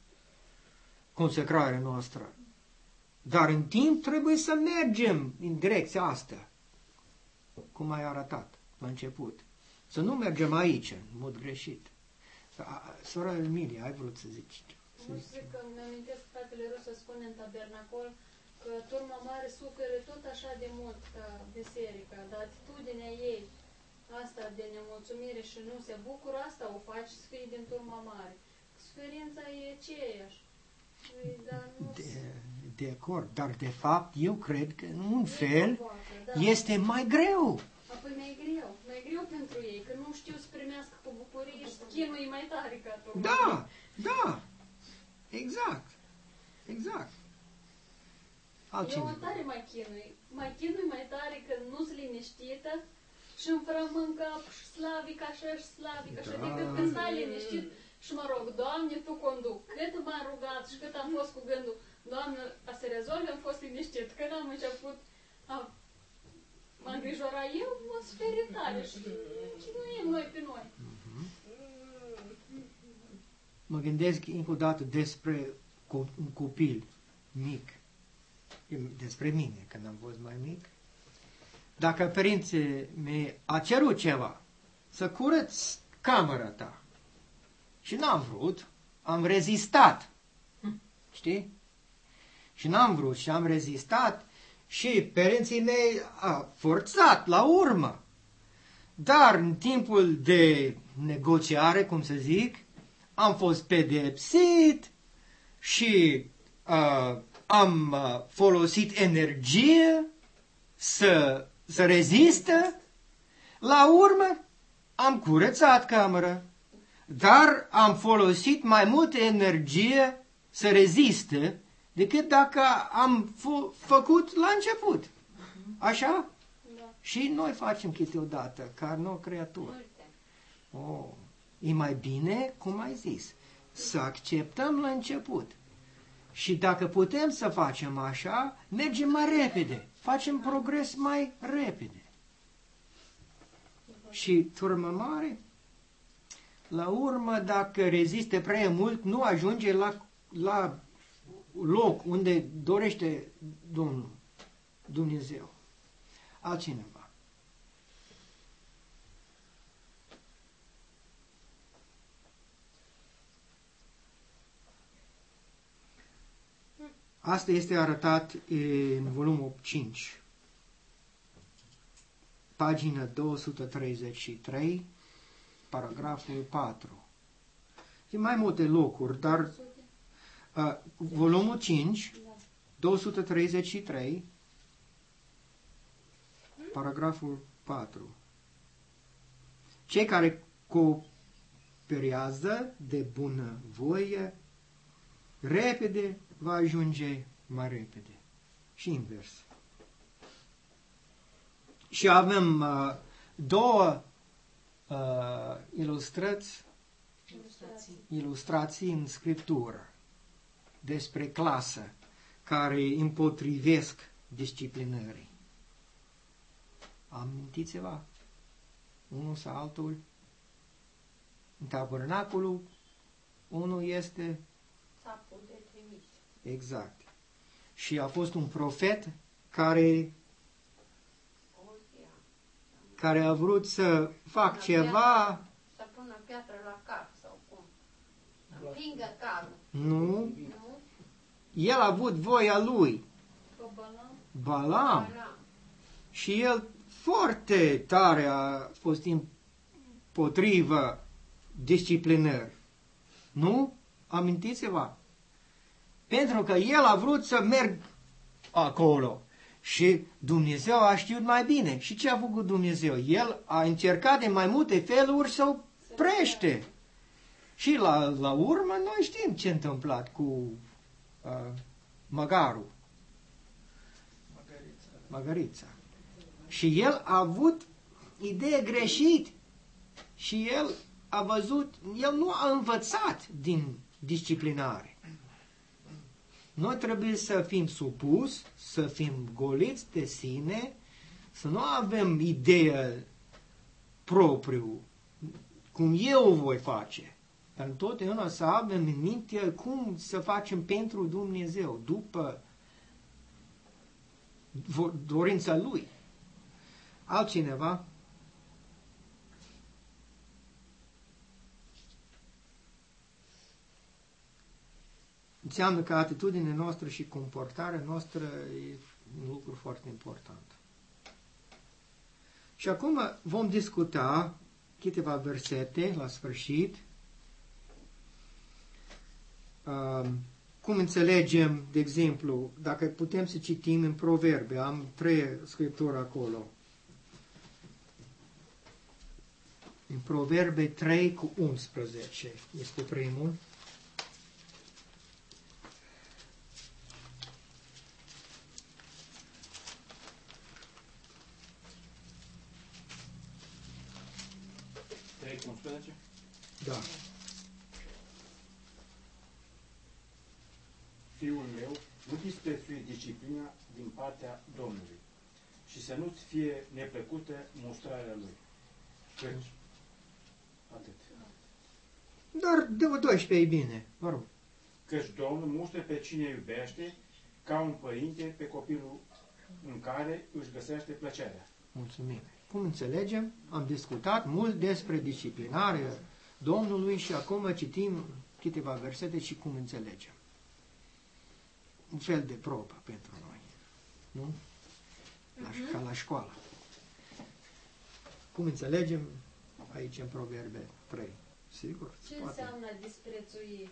consacrarea noastră. Dar în timp trebuie să mergem în direcția asta, cum ai arătat la început. Să nu mergem aici, în mod greșit. Sora Emilia, ai vrut să zici? Nu zic că îmi amintesc fratele Rus să spune în tabernacol că turma mare suferă tot așa de mult ca biserica, dar atitudinea ei, asta de nemulțumire și nu se bucură, asta o faci să fii din turma mare. Suferința e aceeași. Dar nu De, de acord, dar de fapt eu cred că în un fel poate, da. este mai greu. Apoi mai greu, mai greu pentru ei, că nu știu să primească cu bucurie și chinul e mai tare ca tu. Da, da, exact, exact. Eu Altcineva. tare mai chinui, mai chinui mai tare că nu-s liniștită și îmi frămân cap și slavic așa și slavic așa, Da. decât când stai liniștit și mă rog, Doamne, Tu conduc. Cât m-am rugat și cât am fost cu gândul, Doamne, a se rezolve, am fost liniștit. Când am început a mă îngrijora eu, mă sperie tare și, și nu e noi pe noi. Mă gândesc încă o dată despre co- un copil mic, despre mine când am fost mai mic. Dacă părinții mei a cerut ceva, să curăț camera ta, și n-am vrut, am rezistat, știi? Și n-am vrut și am rezistat și părinții mei a forțat la urmă. Dar în timpul de negociare, cum să zic, am fost pedepsit și uh, am uh, folosit energie să, să rezistă. La urmă am curățat camera, dar am folosit mai multă energie să reziste decât dacă am f- făcut la început. Așa? Da. Și noi facem câteodată, ca nouă creatură. Multe. Oh, e mai bine, cum ai zis, să acceptăm la început. Și dacă putem să facem așa, mergem mai repede, facem progres mai repede. Și turmă mare, la urmă, dacă reziste prea mult, nu ajunge la, la loc unde dorește Domnul, Dumnezeu. Altcineva. Asta este arătat în volumul cinci, pagina două sute treizeci și trei, paragraful patru. E mai multe locuri, dar uh, volumul cinci, două sute treizeci și trei, paragraful patru. Cei care cooperează de bună voie, repede va ajunge mai repede. Și invers. Și avem uh, două uh, ilustrați, Ilustrații. ilustrații în Scriptură despre clasă care împotrivesc disciplinării. Amintiți-vă? Unul sau altul? În tabernacolul, unul este Țapul de trimis. exact. Și a fost un profet care, Ozia. care a vrut să fac ceva, Să pună piatră la car sau cum? Să împingă carul. nu, Nu? el a avut voia lui, Pe Balam, Balaam, Ala. și el foarte tare a fost împotrivă disciplinării. Nu? Amintiți-vă? Pentru că el a vrut să merg acolo. Și Dumnezeu a știut mai bine. Și ce a făcut Dumnezeu? El a încercat de mai multe feluri să oprește. Și la, la urmă noi știm ce a întâmplat cu uh, măgarul, Măgărița. măgărița. Și el a avut idee greșit. Și el a văzut, el nu a învățat din disciplinare. Noi trebuie să fim supus, să fim goliți de sine, să nu avem idee propriu, cum eu o voi face. Dar întotdeauna să avem în minte cum să facem pentru Dumnezeu, după dorința Lui. Altcineva? Înseamnă că atitudinea noastră și comportarea noastră e un lucru foarte important. Și acum vom discuta câteva versete la sfârșit. Um, cum înțelegem, de exemplu, dacă putem să citim în Proverbe, am trei scripturi acolo. În Proverbe trei cu unsprezece este primul. trei cu unsprezece? Da. Fiul meu, nu disprețui disciplina din partea Domnului și să nu-ți fie neplăcută mustrarea lui. Căci, atât. Dar de doisprezece e bine, vă rog. Căci Domnul mustră pe cine iubește ca un părinte pe copilul în care își găsește plăcerea. Mulțumim. Cum înțelegem? Am discutat mult despre disciplinarea Domnului și acum citim câteva versete și cum înțelegem. Un fel de probă pentru noi. Nu? La, uh-huh. Ca la școală. Cum înțelegem aici în Proverbe trei? Sigur? ce Poate. înseamnă disprețui?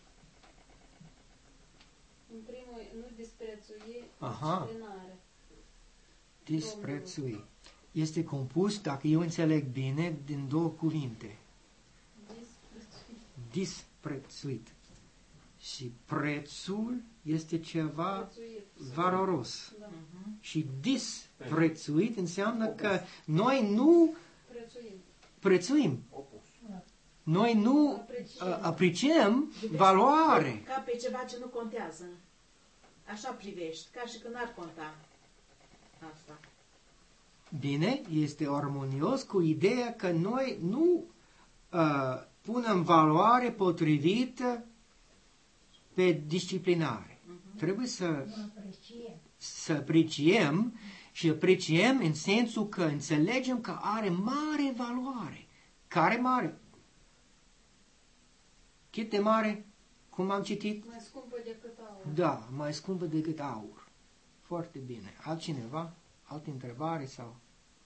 În primul, nu disprețui, Aha. disciplinare. Disprețui. Este compus, dacă eu înțeleg bine, din două cuvinte. Disprețui. Disprețuit. Și prețul este ceva Prețuit. valoros. Da. Și disprețuit înseamnă că noi nu Prețuim. prețuim. Opus. Noi nu Apreciem. uh, apreciem valoare. Ca pe ceva ce nu contează. Așa privești, ca și când ar conta. Asta. Bine, este armonios cu ideea că noi nu uh, punem valoare potrivită pe disciplinare. Uh-huh. Trebuie să, Nu apreciem. să apreciem și apreciem în sensul că înțelegem că are mare valoare. Care mare? Cât de mare? Cum am citit? Mai scumpă decât aur. Da, mai scumpă decât aur. Foarte bine. Altcineva? Altă întrebare sau?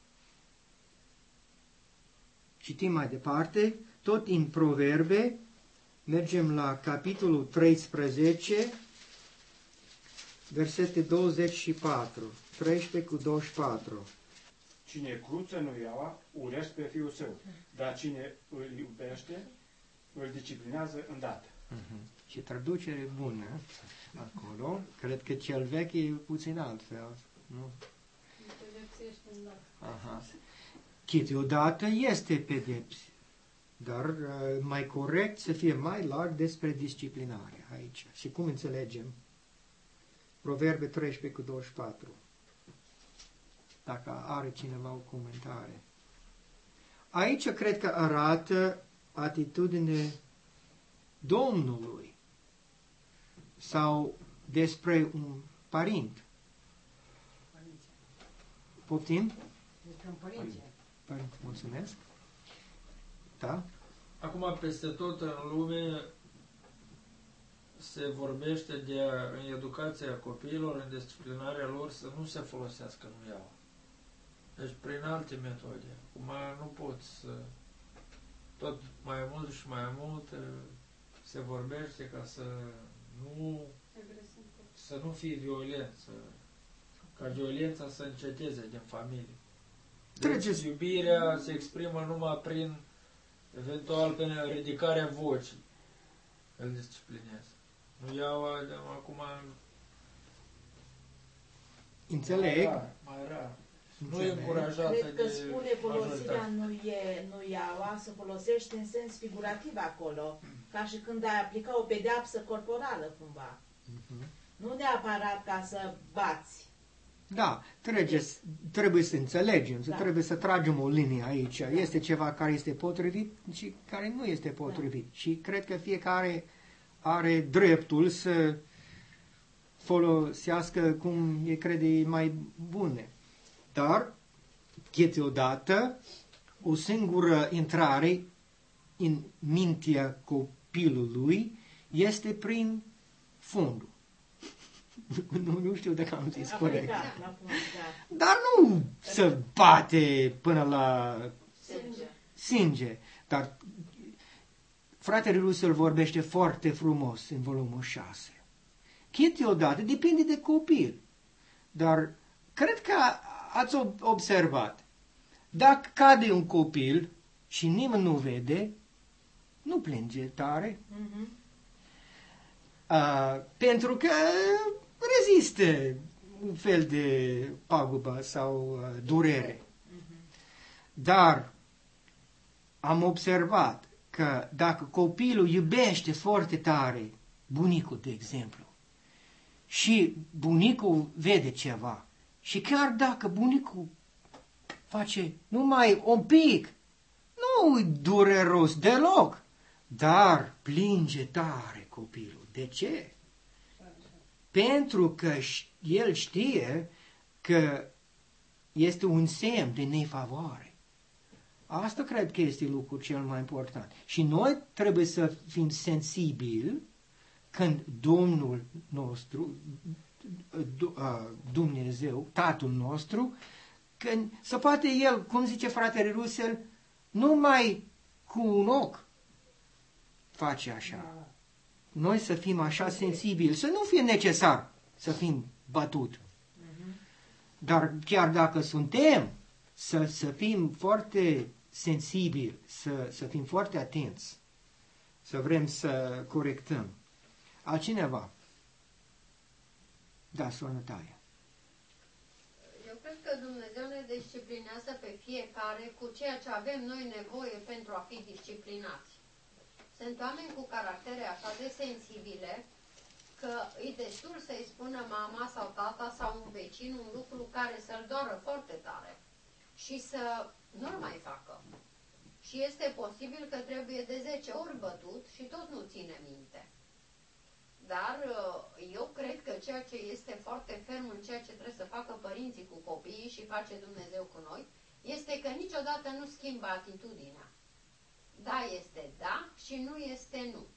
Citim mai departe, tot în Proverbe, mergem la capitolul treisprezece, versete douăzeci și patru, treisprezece cu douăzeci și patru. Cine cruță nu iaua, urăște pe fiul său, dar cine îl iubește, îl disciplinează îndată. Uh-huh. Și traducere bună acolo. Cred că cel vechi e puțin altfel. Nu? Pedepsește îndată. Aha. Câteodată este pedepsi, dar uh, mai corect să fie mai larg despre disciplinare aici. Și cum înțelegem? Proverbe treisprezece cu douăzeci și patru. Dacă are cineva o comentare. Aici cred că arată atitudine Domnului sau despre un părinte. Poftim? Părinte. Părinte, mulțumesc. Da? Acum, peste tot în lume se vorbește de, în educația copiilor, în disciplinarea lor, să nu se folosească nuiaua. Deci, prin alte metode. Acum nu poți să... Tot mai mult și mai mult se vorbește ca să nu... să nu fie violent, să, ca violența să înceteze din familie. Deci, iubirea se exprimă numai prin, eventual, prin ridicarea vocii. Îl disciplinează. Nu iau acum... Înțeleg. Mai rar. Mai rar. Nu e încurajată Cred că de spune folosirea nu e nu iaua, să folosește în sens figurativ acolo, ca și când ai aplica o pedeapsă corporală cumva. Uh-huh. Nu neapărat ca să bați. Da, trebuie, trebuie să înțelegem, da. Trebuie să tragem o linie aici. Da. Este ceva care este potrivit și care nu este potrivit. Da. Și cred că fiecare are dreptul să folosească cum e crede mai bune. Dar, câteodată, o singură intrare în mintea copilului este prin fundul. Nu, nu știu dacă am zis corect. Dar nu se bate până la Sânge. sânge. Dar fratele Russell vorbește foarte frumos în volumul șase. Câteodată depinde de copil. Dar cred că ați observat. Dacă cade un copil și nimeni nu vede, nu plânge tare. Uh-huh. Uh, pentru că rezistă un fel de pagubă sau uh, durere. Uh-huh. Dar am observat că dacă copilul iubește foarte tare bunicul, de exemplu, și bunicul vede ceva, și chiar dacă bunicul face numai un pic, nu-i dureros deloc, dar plânge tare copilul. De ce? Pentru că el știe că este un semn de nefavoare. Asta cred că este lucrul cel mai important. Și noi trebuie să fim sensibili când Domnul nostru, Dumnezeu, Tatăl nostru, când să poate El, cum zice fratele Russell, numai cu un ochi face așa. Noi să fim așa sensibili, să nu fie necesar să fim bătut. Dar chiar dacă suntem, să, să fim foarte sensibili, să, să fim foarte atenți, să vrem să corectăm. Altcineva? Da, soră Natalia. Eu cred că Dumnezeu ne disciplinează pe fiecare cu ceea ce avem noi nevoie pentru a fi disciplinați. Sunt oameni cu caractere așa de sensibile că e destul să-i spună mama sau tata sau un vecin un lucru care să-l doară foarte tare și să nu-l mai facă. Și este posibil că trebuie de zece ori bătut și tot nu ține minte. Dar eu cred că ceea ce este foarte ferm în ceea ce trebuie să facă părinții cu copiii și face Dumnezeu cu noi, este că niciodată nu schimbă atitudinea. Da este da și nu este nu.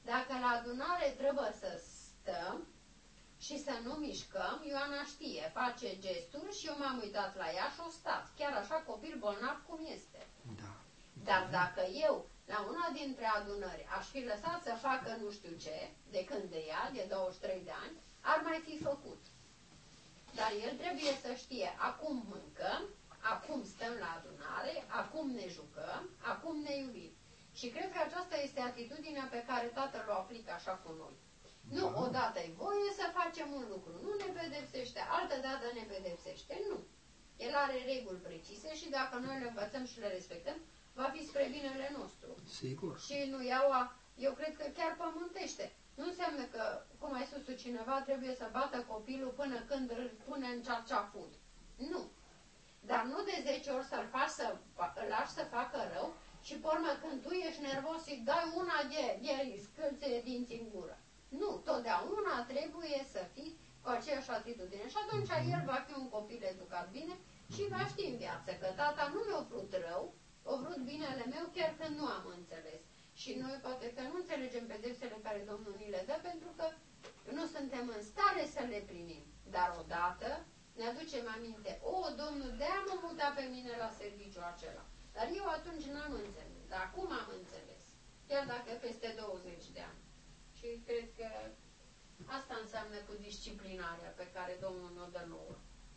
Dacă la adunare trebuie să stăm și să nu mișcăm, Ioana știe, face gesturi și eu m-am uitat la ea și o stat. Chiar așa copil bolnav cum este. Da. Dar dacă eu, la una dintre adunări, aș fi lăsat să facă nu știu ce, de când de ea, de douăzeci și trei de ani, ar mai fi făcut. Dar el trebuie să știe, acum mâncăm, acum stăm la adunare, acum ne jucăm, acum ne iubim. Și cred că aceasta este atitudinea pe care tatăl o aplică așa cu noi. Nu, odată e voie să facem un lucru, nu ne pedepsește, altă dată ne pedepsește, nu. El are reguli precise și dacă noi le învățăm și le respectăm, va fi spre binele nostru. Sigur. Și nu iau, a, eu cred că chiar pământește. Nu înseamnă că, cum ai spus cineva, trebuie să bată copilul până când îl pune în cearcea food. Nu. Dar nu de zece ori să-l faci să, îl lași să facă rău și pe urmă când tu ești nervos îi dai una de, de scâlțe dinți în gură. Nu, totdeauna trebuie să fii cu aceeași atitudine. Și atunci el va fi un copil educat bine și va ști în viață că tata nu mi-a vrut rău, a vrut binele meu chiar când nu am înțeles. Și noi poate că nu înțelegem pedepsele care Domnul ni le dă pentru că nu suntem în stare să le primim. Dar odată ne aducem aminte, o, Domnul, de-aia mă muta pe mine la serviciul acela. Dar eu atunci n-am înțeles, dar acum am înțeles. Chiar dacă peste douăzeci de ani. Și cred că asta înseamnă cu disciplinarea pe care Domnul ne-o dă nouă.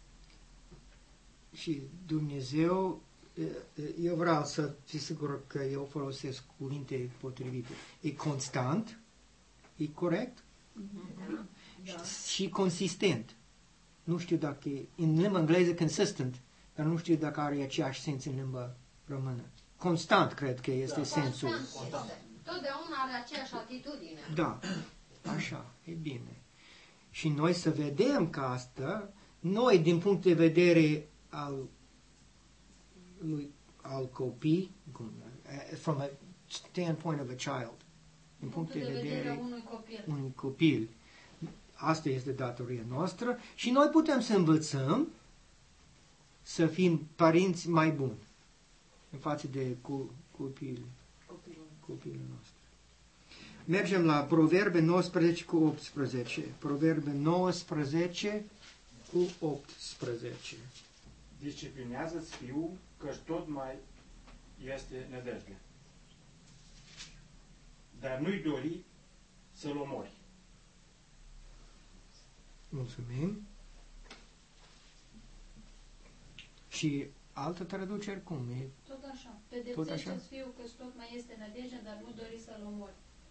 Și Dumnezeu, eu vreau să fiu sigur că eu folosesc cuvinte potrivite. E constant, e corect Da. Da. și consistent. Nu știu dacă e în limba engleză consistent, dar nu știu dacă are aceeași sens în limba română. Constant, cred că este Da. sensul. Constant este. Totdeauna are aceeași atitudine. Da, așa, e bine. Și noi să vedem că asta, noi din punct de vedere al, lui, al copii, cum, from a standpoint of a child, din punct de vedere unui copil. unui copil, asta este datoria noastră și noi putem să învățăm să fim părinți mai buni în față de cu, copil, Copilul. copilul nostru. Mergem la Proverbe nouăsprezece cu optsprezece. Proverbe nouăsprezece cu optsprezece. Disciplinează-ți fiul, căci tot mai este nădejde. Dar nu-i dori să-l omori. Mulțumim. Și altă traducere cum e? Tot așa. așa? Pedepsește-ți fiul că tot mai este nădejde, dar nu dori să-l omori.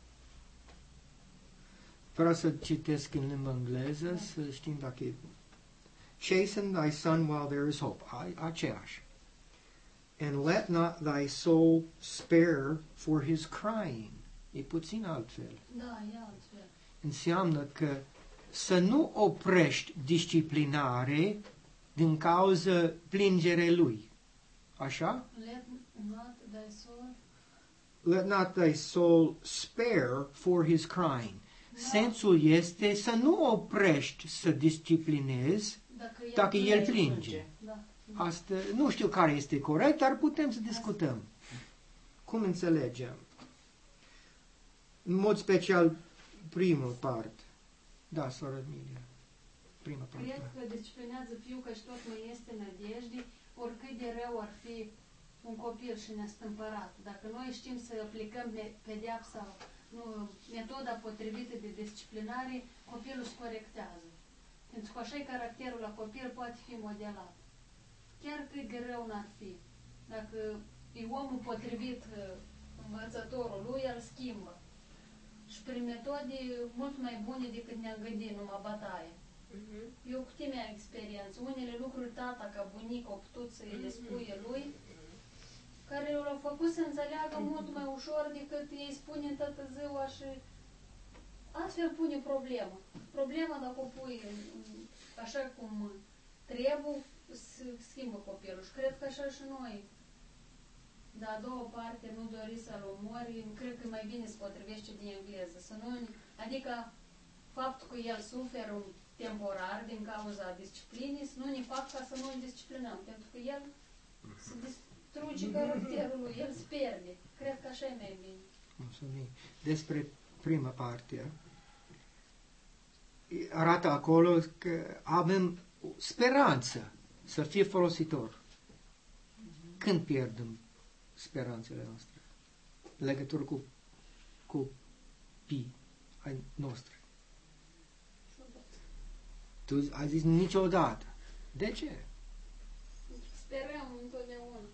Vreau să citesc în limba engleză, să știm dacă e... Chasten thy son while there is hope. A, aceeași. And let not thy soul spare for his crying. E puțin altfel. Da, e altfel. Înseamnă că să nu oprești disciplinare din cauza plângerei lui. Așa? Let not thy soul... Let not thy soul spare for his crying. Sensul este să nu oprești să disciplinezi Dacă el, dacă el el plânge. plânge. Da. Asta, nu știu care este corect, dar putem să discutăm. Cum înțelegem? În mod special, primul part. Da, soră Emilia. Prima parte. Cred că disciplinează fiul că și tot mai este nădejde, oricât de rău ar fi un copil și nestâmpărat. Dacă noi știm să aplicăm pedeapsa, nu, metoda potrivită de disciplinare, copilul se corectează. Pentru că așa e caracterul la copil, poate fi modelat. Chiar cât de rău n-ar fi. Dacă e omul potrivit învățătorul lui, el schimbă. Și prin metode mult mai bune decât ne-am gândit, numai bătaie. Uh-huh. Eu cu tine am experiență. Unele lucruri tata, ca bunic, a putut să îi le spuie lui, care l-au făcut să înțeleagă mult mai ușor decât ei spune în toată ziua și astfel pune problemă. Problema dacă o pui așa cum trebuie, se schimbă copilul. Și cred că așa și noi. De a doua parte, nu dori să-l omori, cred că mai bine se potrivește din engleză. Să nu, adică faptul că el suferă temporar din cauza disciplinii, să nu ne fac ca să nu îl disciplinăm. Pentru că el se distruge caracterul lui, el se pierde. Cred că așa e mai bine. Mulțumim. Despre prima parte, arată acolo că avem speranță să fie folositor. Când pierdem speranțele noastre? Legătură cu copii ai noștri. Tu ai zis niciodată. De ce? Sperăm întotdeauna.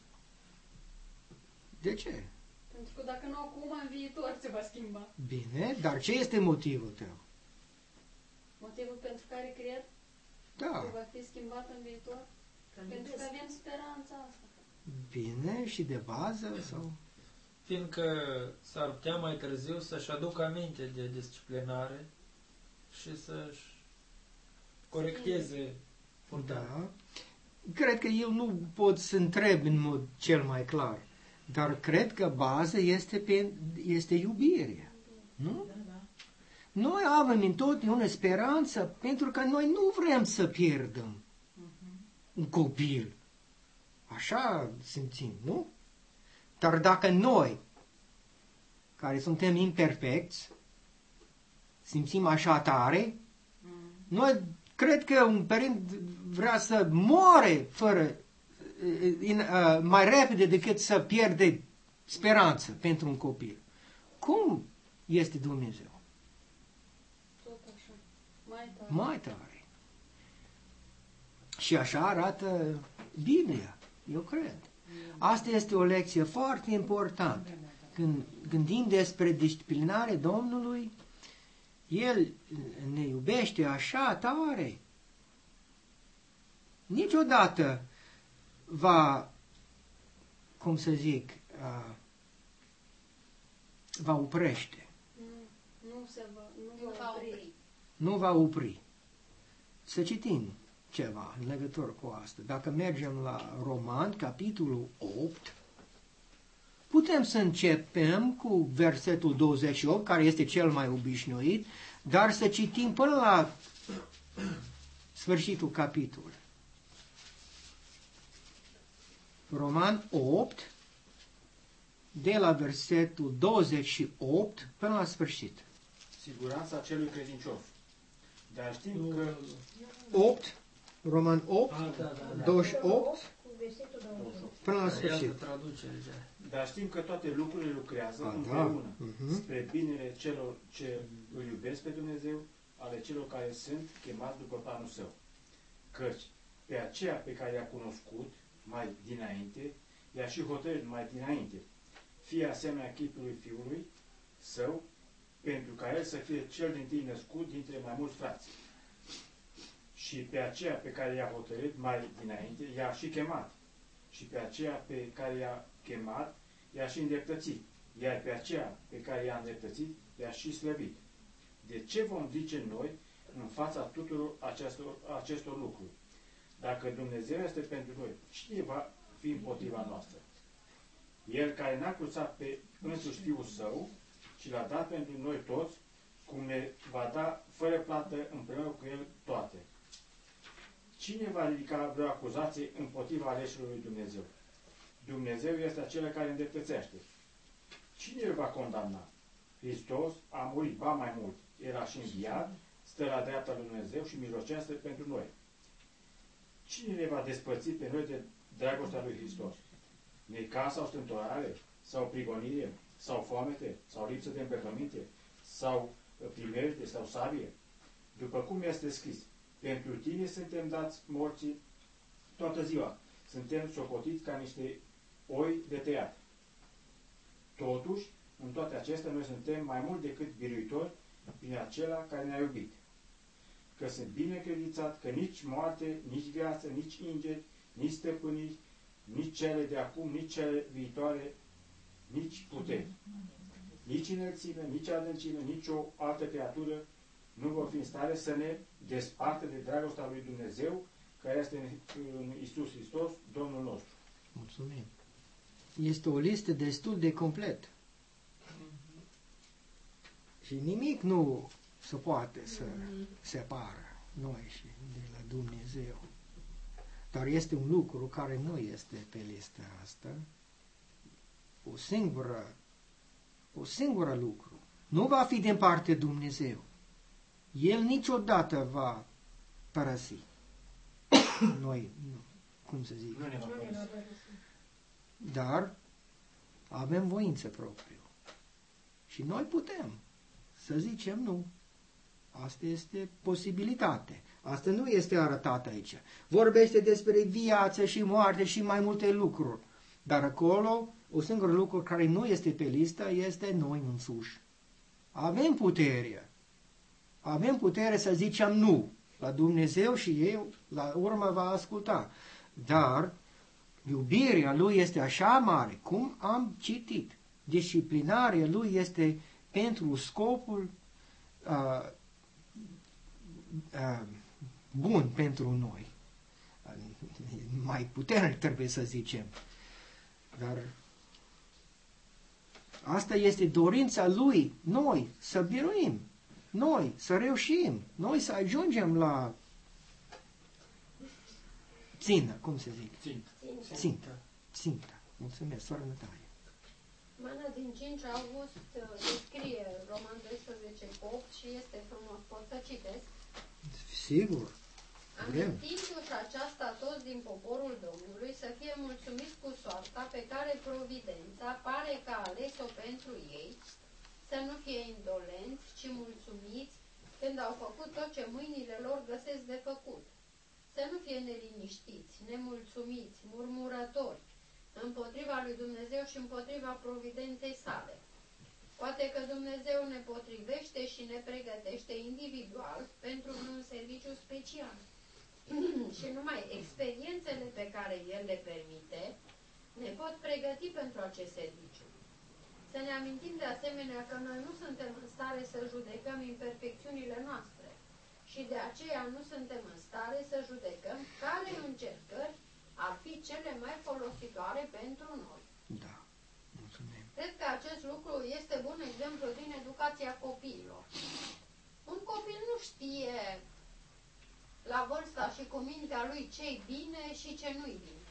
De ce? Pentru că dacă nu acum, în viitor se va schimba. Bine, dar ce este motivul tău? Motivul pentru care cred Da. că va fi schimbat în viitor? Pentru că avem speranța asta. Bine, și de bază sau? Fiindcă s-ar putea mai târziu să-și aducă aminte de disciplinare și să-și corecteze furtarea. Da. Cred că eu nu pot să întreb în mod cel mai clar, dar cred că baza este, pe, este iubirea. Nu? Da, da. Noi avem întotdeauna speranță pentru că noi nu vrem să pierdem un copil. Așa simțim, nu? Dar dacă noi, care suntem imperfecți, simțim așa tare, noi cred că un părinte vrea să moare fără, in, uh, mai repede decât să pierde speranță pentru un copil. Cum este Dumnezeu? Tot așa. Mai tare. Mai tare. Și așa arată Biblia, eu cred. Asta este o lecție foarte importantă. Când gândim despre disciplinare Domnului, El ne iubește așa tare. Niciodată va, cum să zic, uh, va oprește. Nu, nu se va, nu Nu va va opri. opri. Nu va opri. Să citim ceva în legătură cu asta. Dacă mergem la Roman, capitolul opt, putem să începem cu versetul douăzeci și opt, care este cel mai obișnuit, dar să citim până la sfârșitul capitolului. Roman opt, de la versetul douăzeci și opt până la sfârșit. Siguranța celui credincios. Dar știm că opt, Roman opt, Ah, da, da, da. douăzeci și opt Cu versetul douăzeci și opt. până la Iată sfârșit. traducere. Dar știm că toate lucrurile lucrează A, da. împreună Mhm. spre binele celor ce îl iubesc pe Dumnezeu, ale celor care sunt chemați după planul Său. Căci pe aceea pe care i-a cunoscut mai dinainte, i-a și hotărât mai dinainte, fie asemenea chipului Fiului Său, pentru ca El să fie cel dintâi născut dintre mai mulți frați. Și pe aceea pe care i-a hotărât mai dinainte, i-a și chemat. Și pe aceea pe care i-a chemat, i-a și îndreptățit. Iar pe aceea pe care i-a îndreptățit, i-a și slăvit. De ce vom zice noi în fața tuturor acestor, acestor lucruri? Dacă Dumnezeu este pentru noi, cine va fi împotriva noastră? El care n-a cruțat pe însuși Fiul Său, și l-a dat pentru noi toți, cum ne va da fără plată împreună cu El toate. Cine va ridica vreo acuzație împotriva aleșilor lui Dumnezeu? Dumnezeu este acela care îndreptățește. Cine îl va condamna? Hristos a murit, ba mai mult. El a și înviat, stă la dreapta lui Dumnezeu și mijlocește pentru noi. Cine ne va despărți pe noi de dragostea lui Hristos? Necaz sau strântorare? Sau prigonire? Sau foamete? Sau lipsă de îmbrăcăminte? Sau primește? Sau sabie? După cum este scris, pentru tine suntem dați morții toată ziua. Suntem socotiți ca niște oi de tăiat. Totuși, în toate acestea, noi suntem mai mult decât biruitori prin acela care ne-a iubit. Că sunt binecredințat că nici moarte, nici viață, nici îngeri, nici stăpâniri, nici cele de acum, nici cele viitoare, nici puteri, nici înălțime, nici adâncime, nici o altă creatură nu vor fi în stare să ne despartă de dragostea lui Dumnezeu, care este în Iisus Hristos, Domnul nostru. Mulțumim. Este o listă destul de complet. Și nimic nu se poate să separă noi și de la Dumnezeu. Dar este un lucru care nu este pe lista asta. O singură, o singură lucru nu va fi din partea Dumnezeu. El niciodată va părăsi. Noi, nu, cum să zic, Nu ne va părăsi. dar avem voință propriu. Și noi putem să zicem nu. Asta este posibilitate. Asta nu este arătat aici. Vorbește despre viață și moarte și mai multe lucruri. Dar acolo, o singură lucru care nu este pe listă este noi însuși. Avem putere. Avem putere să zicem nu la Dumnezeu și El la urmă va asculta. Dar iubirea Lui este așa mare, cum am citit. Disciplinarea Lui este pentru scopul uh, uh, bun pentru noi. Uh, mai puternic trebuie să zicem. Dar asta este dorința Lui, noi să biruim, noi să reușim, noi să ajungem la țintă, cum se zic? Țintă. Țintă. Țintă. Mulțumesc, soară Nătalie. Mana din cinci august uh, descrie Roman doisprezece cu opt și este frumos. Pot să citesc? Sigur. Vrem. Amintindu-și aceasta toți din poporul Domnului să fie mulțumiți cu soarta pe care providența pare că a ales-o pentru ei, să nu fie indolenți, ci mulțumiți când au făcut tot ce mâinile lor găsesc de făcut. Să nu fie neliniștiți, nemulțumiți, murmurători, împotriva lui Dumnezeu și împotriva providenței sale. Poate că Dumnezeu ne potrivește și ne pregătește individual pentru un serviciu special. Și numai experiențele pe care El le permite ne pot pregăti pentru acest serviciu. Să ne amintim de asemenea că noi nu suntem în stare să judecăm imperfecțiunile noastre și de aceea nu suntem în stare să judecăm care încercări ar fi cele mai folositoare pentru noi. Da. Mulțumim. Cred că acest lucru este bun exemplu din educația copiilor. Un copil nu știe la vârsta și cu mintea lui ce-i bine și ce nu-i bine.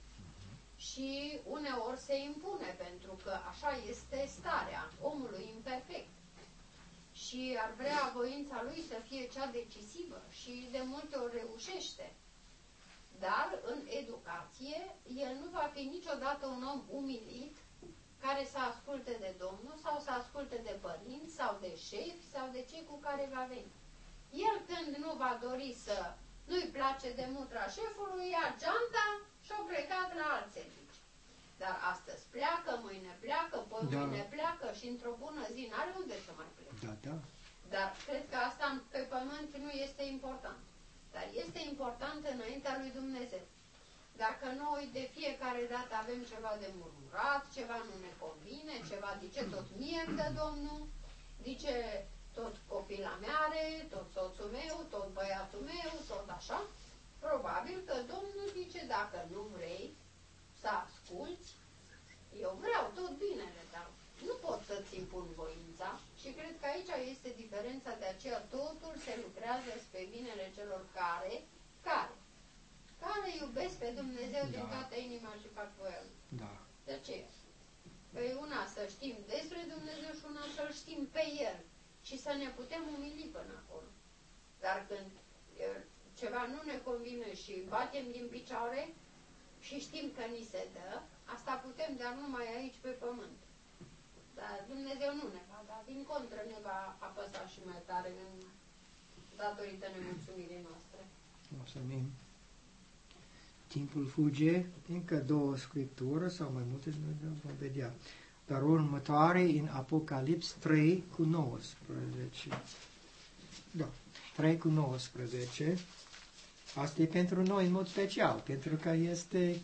Și uneori se impune, pentru că așa este starea omului imperfect. Și ar vrea voința lui să fie cea decisivă și de multe ori reușește. Dar în educație, el nu va fi niciodată un om umilit care să asculte de Domnul sau să asculte de părinți sau de șefi sau de cei cu care va veni. El când nu va dori să nu-i place de mutra șefului, ia geanta și-o plecat la alt serviciu. Dar astăzi pleacă, mâine pleacă, poi Da. mâine pleacă și într-o bună zi n-are unde să mai plece. Da, da. Dar cred că asta pe pământ nu este important. Dar este important înaintea lui Dumnezeu. Dacă noi de fiecare dată avem ceva de murmurat, ceva nu ne convine, ceva zice tot mie îmi dă Domnul, zice tot copila mea are, tot soțul meu, tot băiatul meu, tot așa, probabil că Domnul zice dacă nu vrei să asculți, eu vreau tot binele, dar nu pot să-ți impun voința și cred că aici este diferența, de aceea totul se lucrează spre binele celor care, care, care iubesc pe Dumnezeu Da. din toată inima și fac voia Lui. Da. De ce? Păi una să știm despre Dumnezeu și una să-L știm pe El și să ne putem umili până acolo. Dar când e, ceva nu ne convine și batem din picioare și știm că ni se dă, asta putem, dar numai aici pe pământ. Dar Dumnezeu nu ne va da, din contră ne va apăsa și mai tare în, datorită nemulțumirii noastre. Mulțumim. Timpul fuge, încă două scripturi sau mai multe vom vedea. Dar următoare în Apocalips trei cu nouăsprezece. Da, trei cu nouăsprezece. Asta e pentru noi în mod special, pentru că este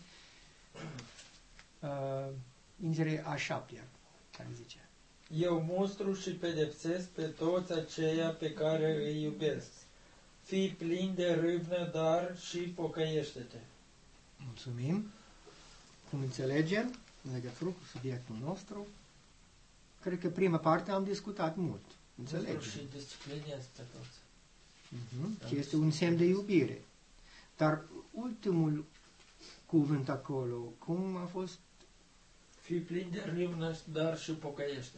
uh, îngerea a șaptea, care zice. Eu mustru și pedepsesc pe toți aceia pe care îi iubesc. Fii plin de râvnă, dar și pocăiește-te. Mulțumim. Cum înțelegem, în legătură cu subiectul nostru, cred că prima parte am discutat mult. Înțelegem. Mustru și disciplinează pe toți. Uh-huh. Și este un semn de iubire. Dar ultimul cuvânt acolo, cum a fost? Fii plin de râvnă, dar și pocăiește-te.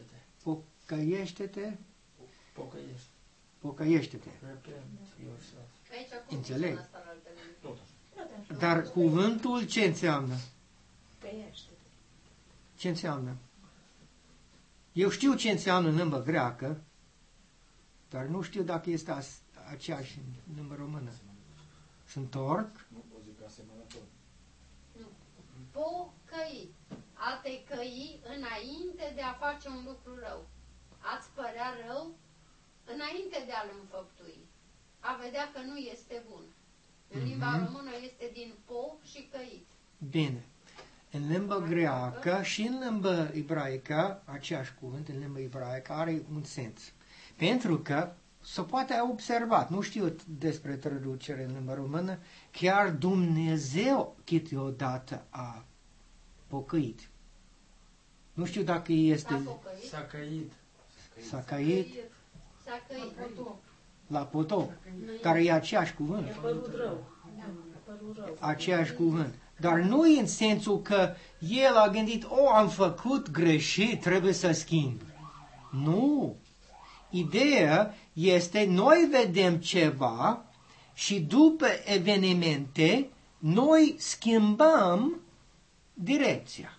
pocăiește-te, Pocăiește. pocăiește-te. Repent yourself. Aici cum Înțeleg. zice asta la altele? Tot așa. Tot așa. Dar cuvântul ce înseamnă? Căiește-te. Ce înseamnă? Eu știu ce înseamnă în limba greacă, dar nu știu dacă este as- aceeași în limba română. Se întorc, Nu pot zic asemănător. Nu. Pocăi. A te căi înainte de a face un lucru rău. A-ți părea rău înainte de a-l înfăptui. A vedea că nu este bun. În limba Mhm. română este din po și căit. bine. În limba greacă și în limba ebraică, aceeași cuvânt, în limba ebraică, are un sens. Pentru că se poate observat, nu știu despre traducere în limba română, chiar Dumnezeu câteodată a pocăit. Nu știu dacă S-a este, pocăit. S-a căit. s-a căit S-a căit. la potop, dar e aceeași cuvânt. Mi-a părut rău. Mi-a părut rău. Aceeași cuvânt. Dar nu e în sensul că el a gândit, o, am făcut greșit, trebuie să schimb. Nu. Ideea este, noi vedem ceva și după evenimente, noi schimbăm direcția.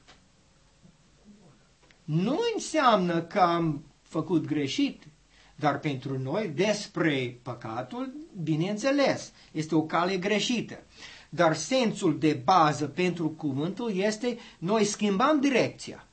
Nu înseamnă că am făcut greșit, dar pentru noi, despre păcatul, bineînțeles, este o cale greșită. Dar sensul de bază pentru cuvântul este, noi schimbăm direcția.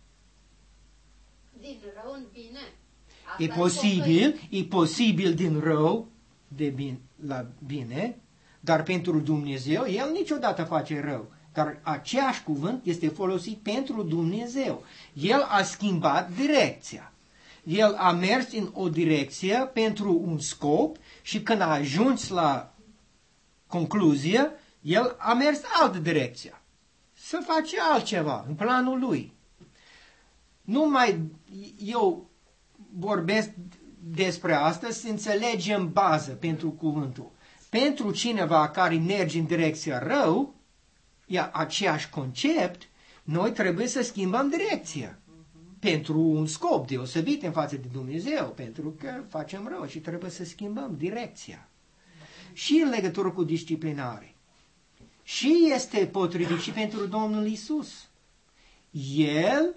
Din rău în bine. Asta E posibil, e posibil din rău de bine, la bine, dar pentru Dumnezeu, El niciodată face rău. Dar aceeași cuvânt este folosit pentru Dumnezeu. El a schimbat direcția. El a mers în o direcție pentru un scop și când a ajuns la concluzie, el a mers altă direcție. Să face altceva în planul lui. Nu mai eu vorbesc despre asta să înțelegem bază pentru cuvântul. Pentru cineva care merge în direcția rău, e aceeași concept, noi trebuie să schimbăm direcția. Pentru un scop deosebit în față de Dumnezeu, pentru că facem rău și trebuie să schimbăm direcția. Și în legătură cu disciplinare. Și este potrivit și pentru Domnul Isus. El,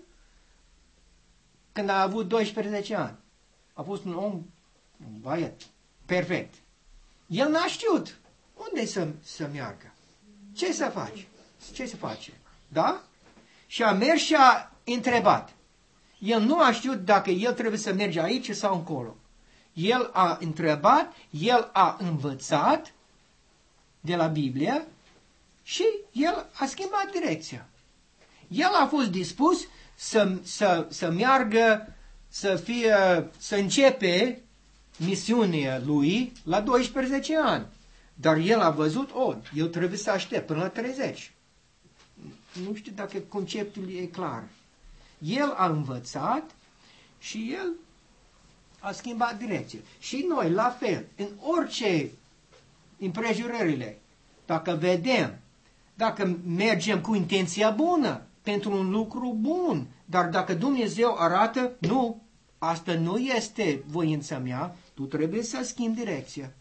când a avut doisprezece ani, a fost un om, un băiat, perfect. El n-a știut unde să, să meargă. Ce să faci? Ce să face? Da? Și a mers și a întrebat. El nu a știut dacă el trebuie să merge aici sau încolo. El a întrebat, el a învățat de la Biblie și el a schimbat direcția. El a fost dispus să, să, să meargă, să fie, să începe misiunea lui la doisprezece ani. Dar el a văzut, oh, eu trebuie să aștept până la treizeci. Nu știu dacă conceptul e clar. El a învățat și el a schimbat direcție. Și noi, la fel, în orice împrejurările, dacă vedem, dacă mergem cu intenția bună, pentru un lucru bun, dar dacă Dumnezeu arată, nu, asta nu este voința mea, tu trebuie să schimbi direcția.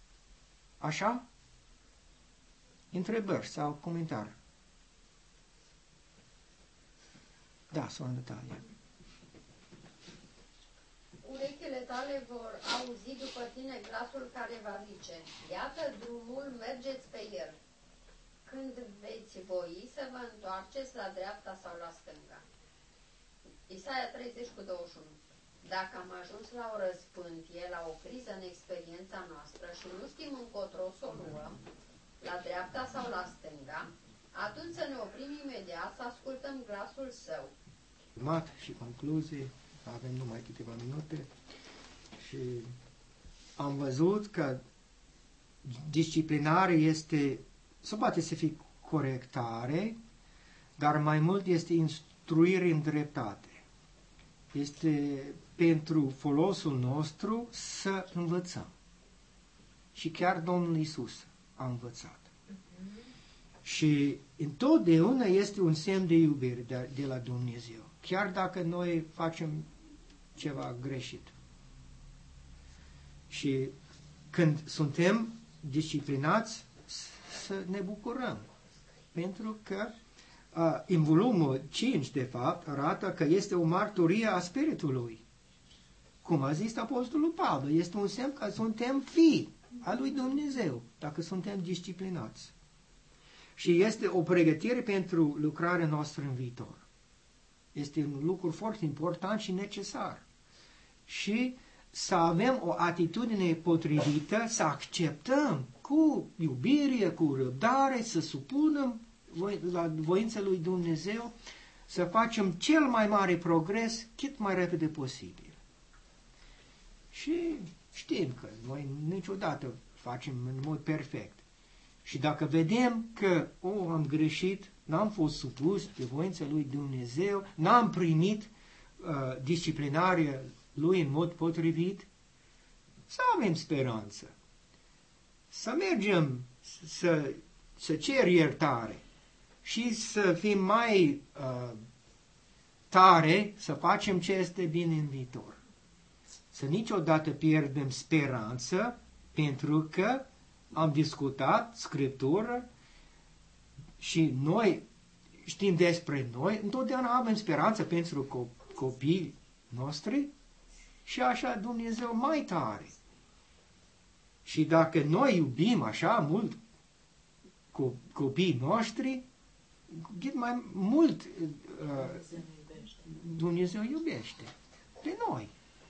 Așa? Întrebări sau comentarii? Da, sunt Natalia. Urechile tale vor auzi după tine glasul care va zice, iată drumul, mergeți pe el. Când veți voi să vă întoarceți la dreapta sau la stânga. Isaia treizeci cu douăzeci și unu. Dacă am ajuns la o răzpântie, la o criză în experiența noastră și nu știm încotro să o luăm, la dreapta sau la stânga, atunci să ne oprim imediat, să ascultăm glasul său. Mat și concluzie, avem numai câteva minute și am văzut că disciplinare este, se poate să fie corectare, dar mai mult este instruire în dreptate. Este pentru folosul nostru să învățăm. Și chiar Domnul Iisus a învățat. Și întotdeauna este un semn de iubire de, de la Dumnezeu. Chiar dacă noi facem ceva greșit. Și când suntem disciplinați, să ne bucurăm. Pentru că uh, în volumul cinci, de fapt, arată că este o marturie a Spiritului. Cum a zis Apostolul Pavel, este un semn că suntem fii al lui Dumnezeu, dacă suntem disciplinați. Și este o pregătire pentru lucrarea noastră în viitor. Este un lucru foarte important și necesar. Și să avem o atitudine potrivită, să acceptăm cu iubire, cu răbdare, să supunem la voința lui Dumnezeu, să facem cel mai mare progres cât mai repede posibil. Și știm că noi niciodată facem în mod perfect. Și dacă vedem că, o, oh, am greșit, n-am fost supus de voința lui Dumnezeu, n-am primit uh, disciplinarea lui în mod potrivit, să avem speranță. Să mergem să, să cer iertare și să fim mai uh, tare să facem ce este bine în viitor. Să niciodată pierdem speranță, pentru că am discutat Scriptură și noi știm despre noi, întotdeauna avem speranță pentru copiii noștri și așa Dumnezeu mai tare. Și dacă noi iubim așa mult copiii noștri, cât mai mult uh, Dumnezeu iubește pe noi.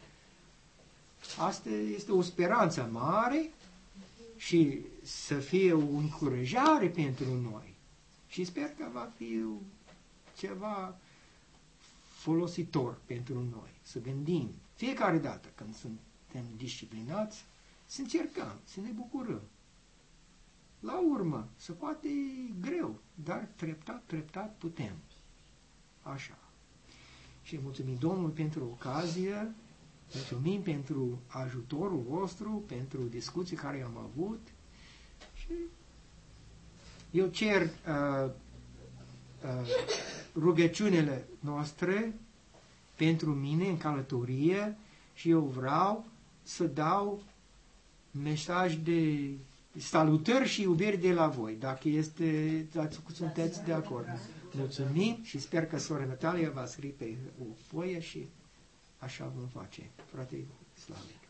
Asta este o speranță mare și să fie o încurajare pentru noi. Și sper că va fi ceva folositor pentru noi. Să gândim fiecare dată când suntem disciplinați, să încercăm, să ne bucurăm. La urmă, se poate greu, dar treptat, treptat putem. Așa. Și mulțumim Domnului pentru ocazie, mulțumim pentru ajutorul vostru, pentru discuții care am avut. Și eu cer uh, uh, rugăciunile noastre pentru mine în călătorie și eu vreau să dau mesaj de salutări și iubiri de la voi, dacă este, dacă sunteți de acord. Mulțumim și sper că sora Natalia va scrie pe o foaie și așa vom face. Frate Slavie.